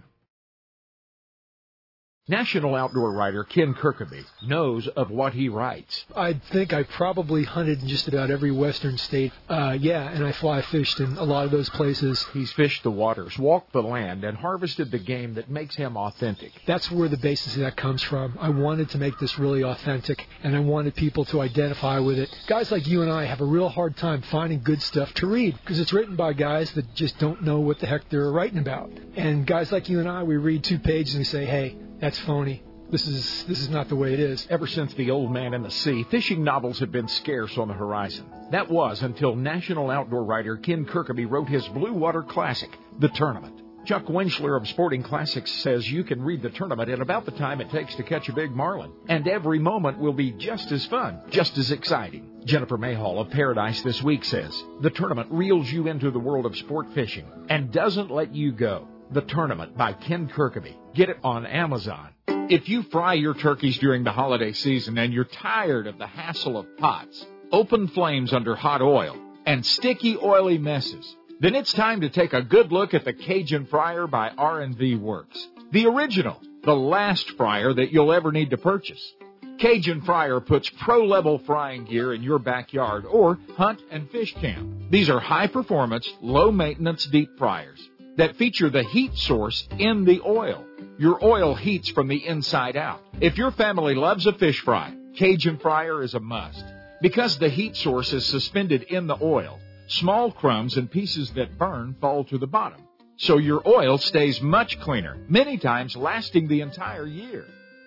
National outdoor writer Ken Kirkaby knows of what he writes. I think I probably hunted in just about every western state. Uh, yeah, and I fly fished in a lot of those places. He's fished the waters, walked the land, and harvested the game that makes him authentic. That's where the basis of that comes from. I wanted to make this really authentic, and I wanted people to identify with it. Guys like you and I have a real hard time finding good stuff to read, because it's written by guys that just don't know what the heck they're writing about. And guys like you and I, we read two pages and we say, hey, that's phony. This is this is not the way it is. Ever since The Old Man and the Sea, fishing novels have been scarce on the horizon. That was until national outdoor writer Ken Kirkaby wrote his Blue Water Classic, The Tournament. Chuck Winchler of Sporting Classics says you can read The Tournament in about the time it takes to catch a big marlin. And every moment will be just as fun, just as exciting. Jennifer Mayhall of Paradise This Week says, The Tournament reels you into the world of sport fishing and doesn't let you go. The Tournament by Ken Kirkaby. Get it on Amazon. If you fry your turkeys during the holiday season and you're tired of the hassle of pots, open flames under hot oil, and sticky, oily messes, then it's time to take a good look at the Cajun Fryer by R and V Works. The original, the last fryer that you'll ever need to purchase. Cajun Fryer puts pro-level frying gear in your backyard or hunt and fish camp. These are high-performance, low-maintenance deep fryers that feature the heat source in the oil. Your oil heats from the inside out. If your family loves a fish fry, Cajun Fryer is a must. Because the heat source is suspended in the oil, small crumbs and pieces that burn fall to the bottom. So your oil stays much cleaner, many times lasting the entire year.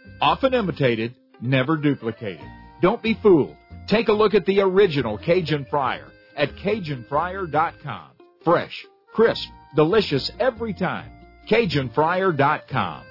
Often imitated, never duplicated. Don't be fooled. Take a look at the original Cajun Fryer at Cajun Fryer dot com. Fresh, crisp, delicious every time. Cajun Fryer dot com.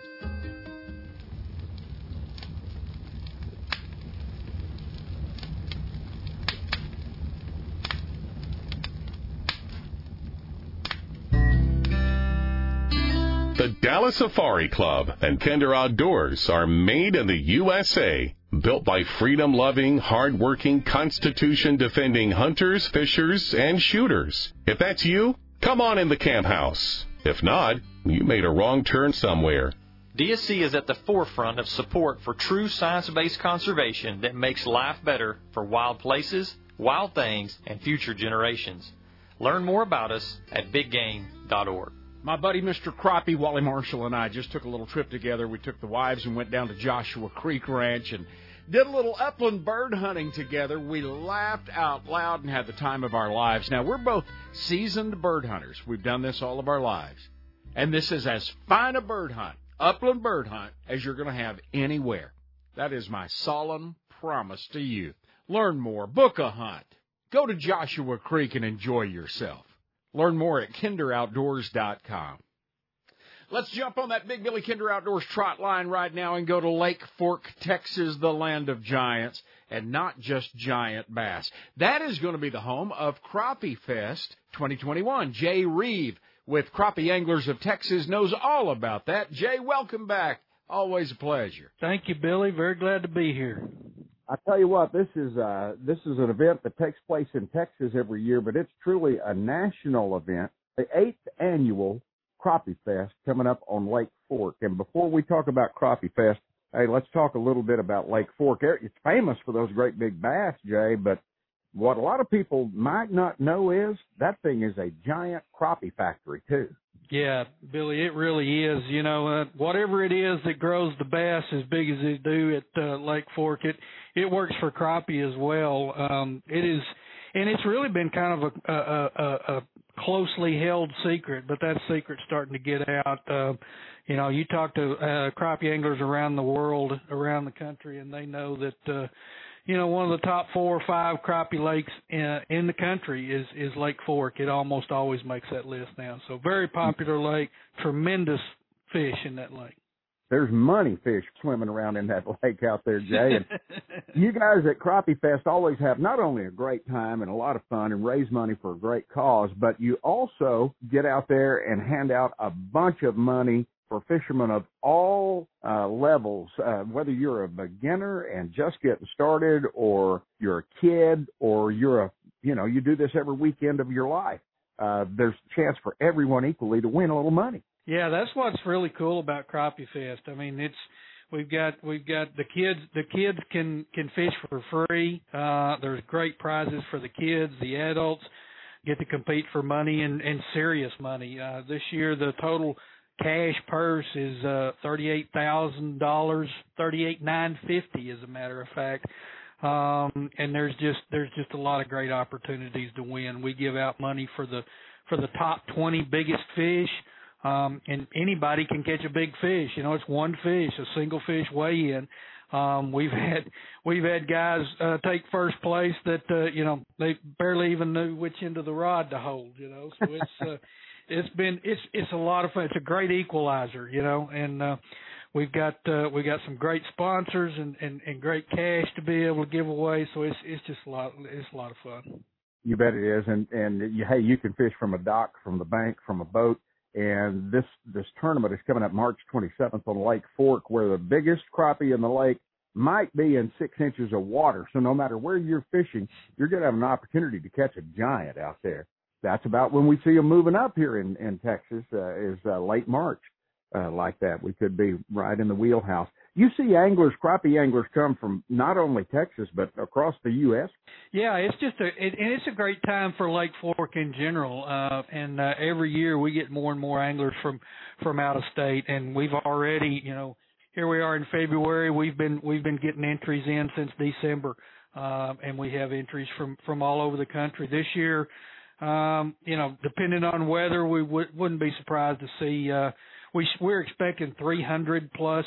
The Dallas Safari Club and Kinder Outdoors are made in the U S A, built by freedom-loving, hard-working, Constitution-defending hunters, fishers, and shooters. If that's you, come on in the camp house. If not, you made a wrong turn somewhere. D S C is at the forefront of support for true science-based conservation that makes life better for wild places, wild things, and future generations. Learn more about us at big game dot org. My buddy Mister Crappie, Wally Marshall, and I just took a little trip together. We took the wives and went down to Joshua Creek Ranch and did a little upland bird hunting together. We laughed out loud and had the time of our lives. Now, we're both seasoned bird hunters. We've done this all of our lives. And this is as fine a bird hunt, upland bird hunt, as you're going to have anywhere. That is my solemn promise to you. Learn more. Book a hunt. Go to Joshua Creek and enjoy yourself. Learn more at Kinder Outdoors dot com. Let's jump on that Big Billy Kinder Outdoors trot line right now and go to Lake Fork, Texas, the land of giants, and not just giant bass. That is going to be the home of Crappie Fest twenty twenty-one. Jay Reeve with Crappie Anglers of Texas knows all about that. Jay, welcome back. Always a pleasure. Thank you, Billy. Very glad to be here. I tell you what, this is uh, this is an event that takes place in Texas every year, but it's truly a national event, the eighth annual Crappie Fest coming up on Lake Fork. And before we talk about Crappie Fest, hey, let's talk a little bit about Lake Fork. It's famous for those great big bass, Jay, but what a lot of people might not know is that thing is a giant crappie factory, too. Yeah, Billy, it really is. You know, uh, whatever it is that grows the bass as big as they do at uh, Lake Fork, it it works for crappie as well. Um, it is, and it's really been kind of a, a, a, a closely held secret, but that secret's starting to get out. Uh, you know, you talk to uh, crappie anglers around the world, around the country, and they know that. Uh, You know, one of the top four or five crappie lakes in, in the country is, is Lake Fork. It almost always makes that list now. So very popular lake, tremendous fish in that lake. There's money fish swimming around in that lake out there, Jay. And you guys at Crappie Fest always have not only a great time and a lot of fun and raise money for a great cause, but you also get out there and hand out a bunch of money for fishermen of all uh, levels, uh, whether you're a beginner and just getting started, or you're a kid, or you're a, you know, you do this every weekend of your life. Uh, there's a chance for everyone equally to win a little money. Yeah, that's what's really cool about Crappie Fest. I mean, it's we've got we've got the kids. The kids can can fish for free. Uh, there's great prizes for the kids. The adults get to compete for money and, and serious money. Uh, this year, the total cash purse is uh, thirty-eight thousand dollars, thirty-eight thousand nine hundred fifty dollars, as a matter of fact. Um, and there's just there's just a lot of great opportunities to win. We give out money for the for the top twenty biggest fish, um, and anybody can catch a big fish. You know, it's one fish, a single fish weigh-in. Um, we've had we've had guys uh, take first place that uh, you know they barely even knew which end of the rod to hold. You know, so it's. Uh, It's been it's it's a lot of fun. It's a great equalizer, you know, and uh, we've got uh, we got some great sponsors and, and, and great cash to be able to give away. So it's it's just a lot it's a lot of fun. You bet it is, and and you, hey, you can fish from a dock, from the bank, from a boat, and this this tournament is coming up March twenty-seventh on Lake Fork, where the biggest crappie in the lake might be in six inches of water. So no matter where you're fishing, you're going to have an opportunity to catch a giant out there. That's about when we see them moving up here in, in Texas, uh, is uh, late March, uh, like that. We could be right in the wheelhouse. You see anglers, crappie anglers come from not only Texas, but across the U S Yeah, it's just a, it, and it's a great time for Lake Fork in general. Uh, and uh, every year we get more and more anglers from, from out of state. And we've already, you know, here we are in February. We've been, we've been getting entries in since December. Uh, and we have entries from, from all over the country this year. Um, you know, depending on weather, we w- wouldn't be surprised to see, uh, we, we're expecting three hundred plus,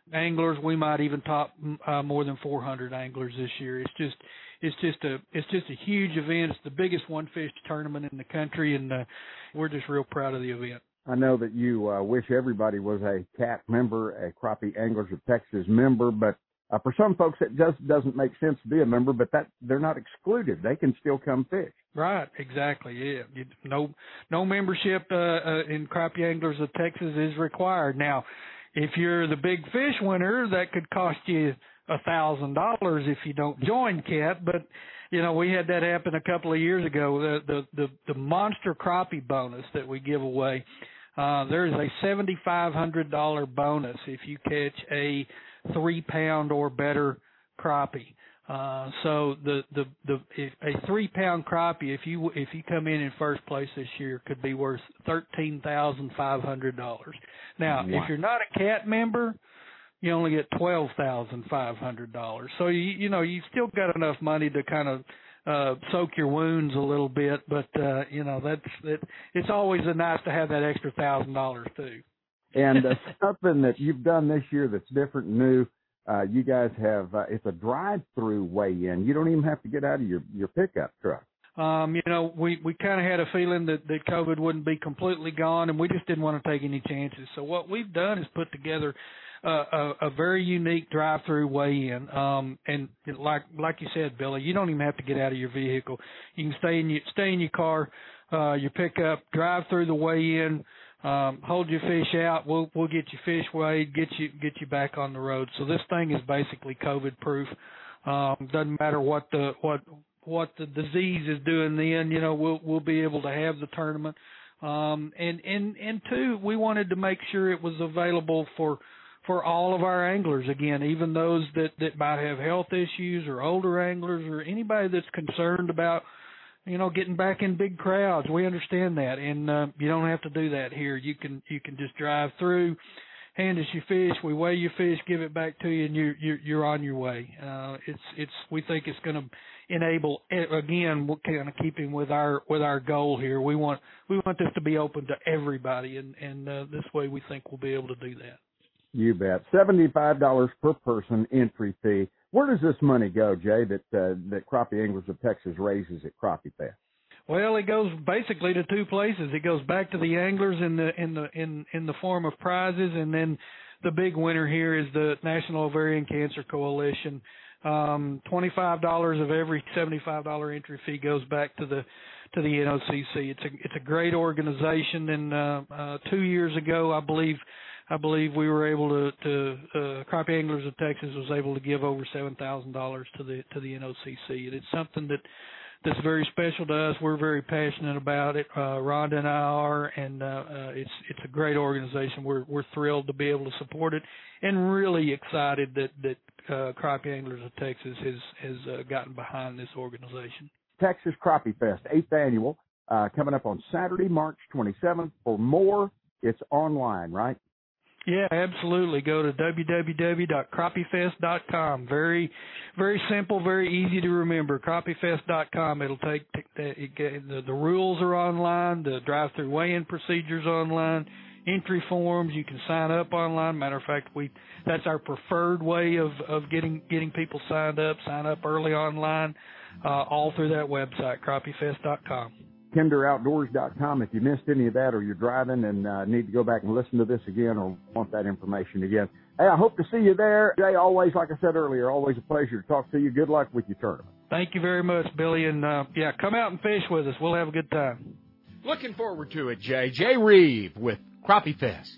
anglers. We might even top uh, more than four hundred anglers this year. It's just it's just a it's just a huge event. It's the biggest one fish tournament in the country, and uh, we're just real proud of the event. I know that you uh, wish everybody was a C A T member, a Crappie Anglers of Texas member, but uh, for some folks it just doesn't make sense to be a member, but that they're not excluded. They can still come fish. Right, exactly, yeah. You, no no membership uh, uh, in Crappie Anglers of Texas is required. Now, if you're the big fish winner, that could cost you a thousand dollars if you don't join C A T, but you know, we had that happen a couple of years ago. The the the, the monster crappie bonus that we give away, uh, there is a seventy-five hundred dollars bonus if you catch a three pound or better crappie. Uh, so the the the if a three pound crappie, if you if you come in in first place this year, could be worth thirteen thousand five hundred dollars. Now, wow. If you're not a C A T member, you only get twelve thousand five hundred dollars. So you you know you still got enough money to kind of uh, soak your wounds a little bit, but uh, you know that's that. It's always nice to have that extra thousand dollars too. And uh, something that you've done this year that's different and new. Uh, you guys have, uh, it's a drive-through weigh-in. You don't even have to get out of your, your pickup truck. Um, you know, we, we kind of had a feeling that, that COVID wouldn't be completely gone, and we just didn't want to take any chances. So what we've done is put together uh, a, a very unique drive-through weigh-in. Um, and like like you said, Billy, you don't even have to get out of your vehicle. You can stay in your, stay in your car, uh, your pickup, drive through the weigh-in. Um, hold your fish out. We'll we'll get your fish weighed, get you get you back on the road. So this thing is basically COVID proof. Um, doesn't matter what the what what the disease is doing then. You know, we'll we'll be able to have the tournament. Um, and and and two, we wanted to make sure it was available for for all of our anglers. Again, even those that that might have health issues or older anglers or anybody that's concerned about, you know, getting back in big crowds. We understand that, and uh, you don't have to do that here. You can you can just drive through, hand us your fish, we weigh your fish, give it back to you, and you're you're, you're on your way. Uh, it's it's we think it's going to enable, again, we're kind of keeping with our with our goal here. We want we want this to be open to everybody, and and uh, this way we think we'll be able to do that. You bet. seventy-five dollars per person entry fee. Where does this money go, Jay, that uh, that Crappie Anglers of Texas raises at Crappie Fest? Well, it goes basically to two places. It goes back to the anglers in the in the in, in the form of prizes, and then the big winner here is the National Ovarian Cancer Coalition. Um, twenty-five dollars of every seventy-five dollars entry fee goes back to the to the N O C C. It's a it's a great organization, and uh, uh, two years ago, I believe. I believe we were able to, to uh, Crappie Anglers of Texas was able to give over seven thousand dollars to the to the N O C C, and it's something that that's very special to us. We're very passionate about it. Uh, Rhonda and I are, and uh, uh, it's it's a great organization. We're we're thrilled to be able to support it, and really excited that that uh, Crappie Anglers of Texas has has uh, gotten behind this organization. Texas Crappie Fest, eighth annual, uh, coming up on Saturday, March twenty-seventh. For more, it's online, right? Yeah, absolutely. Go to w w w dot crappie fest dot com. Very, very simple, very easy to remember. crappie fest dot com. It'll take it, the, the rules are online. The drive-through weigh-in procedures online. Entry forms. You can sign up online. Matter of fact, we that's our preferred way of of getting getting people signed up. Sign up early online, uh, all through that website, crappie fest dot com. kinder outdoors dot com. If you missed any of that, or you're driving and uh, need to go back and listen to this again, or want that information again, hey, I hope to see you there. Jay, always, like I said earlier, always a pleasure to talk to you. Good luck with your tournament. Thank you very much, Billy. And, uh, yeah, come out and fish with us. We'll have a good time. Looking forward to it, Jay. Jay Reeve with Crappie Fest.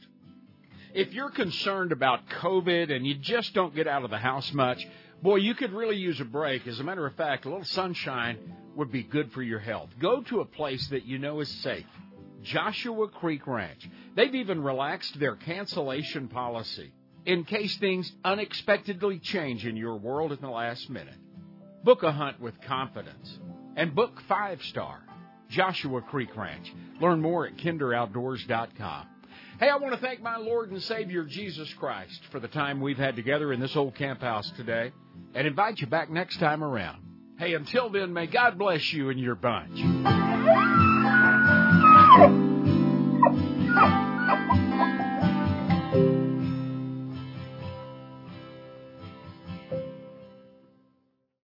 If you're concerned about COVID and you just don't get out of the house much, boy, you could really use a break. As a matter of fact, a little sunshine would be good for your health. Go to a place that you know is safe. Joshua Creek Ranch. They've even relaxed their cancellation policy in case things unexpectedly change in your world in the last minute. Book a hunt with confidence and book five-star Joshua Creek Ranch. Learn more at kinder outdoors dot com. Hey, I want to thank my Lord and Savior, Jesus Christ, for the time we've had together in this old camp house today, and invite you back next time around. Hey, until then, may God bless you and your bunch.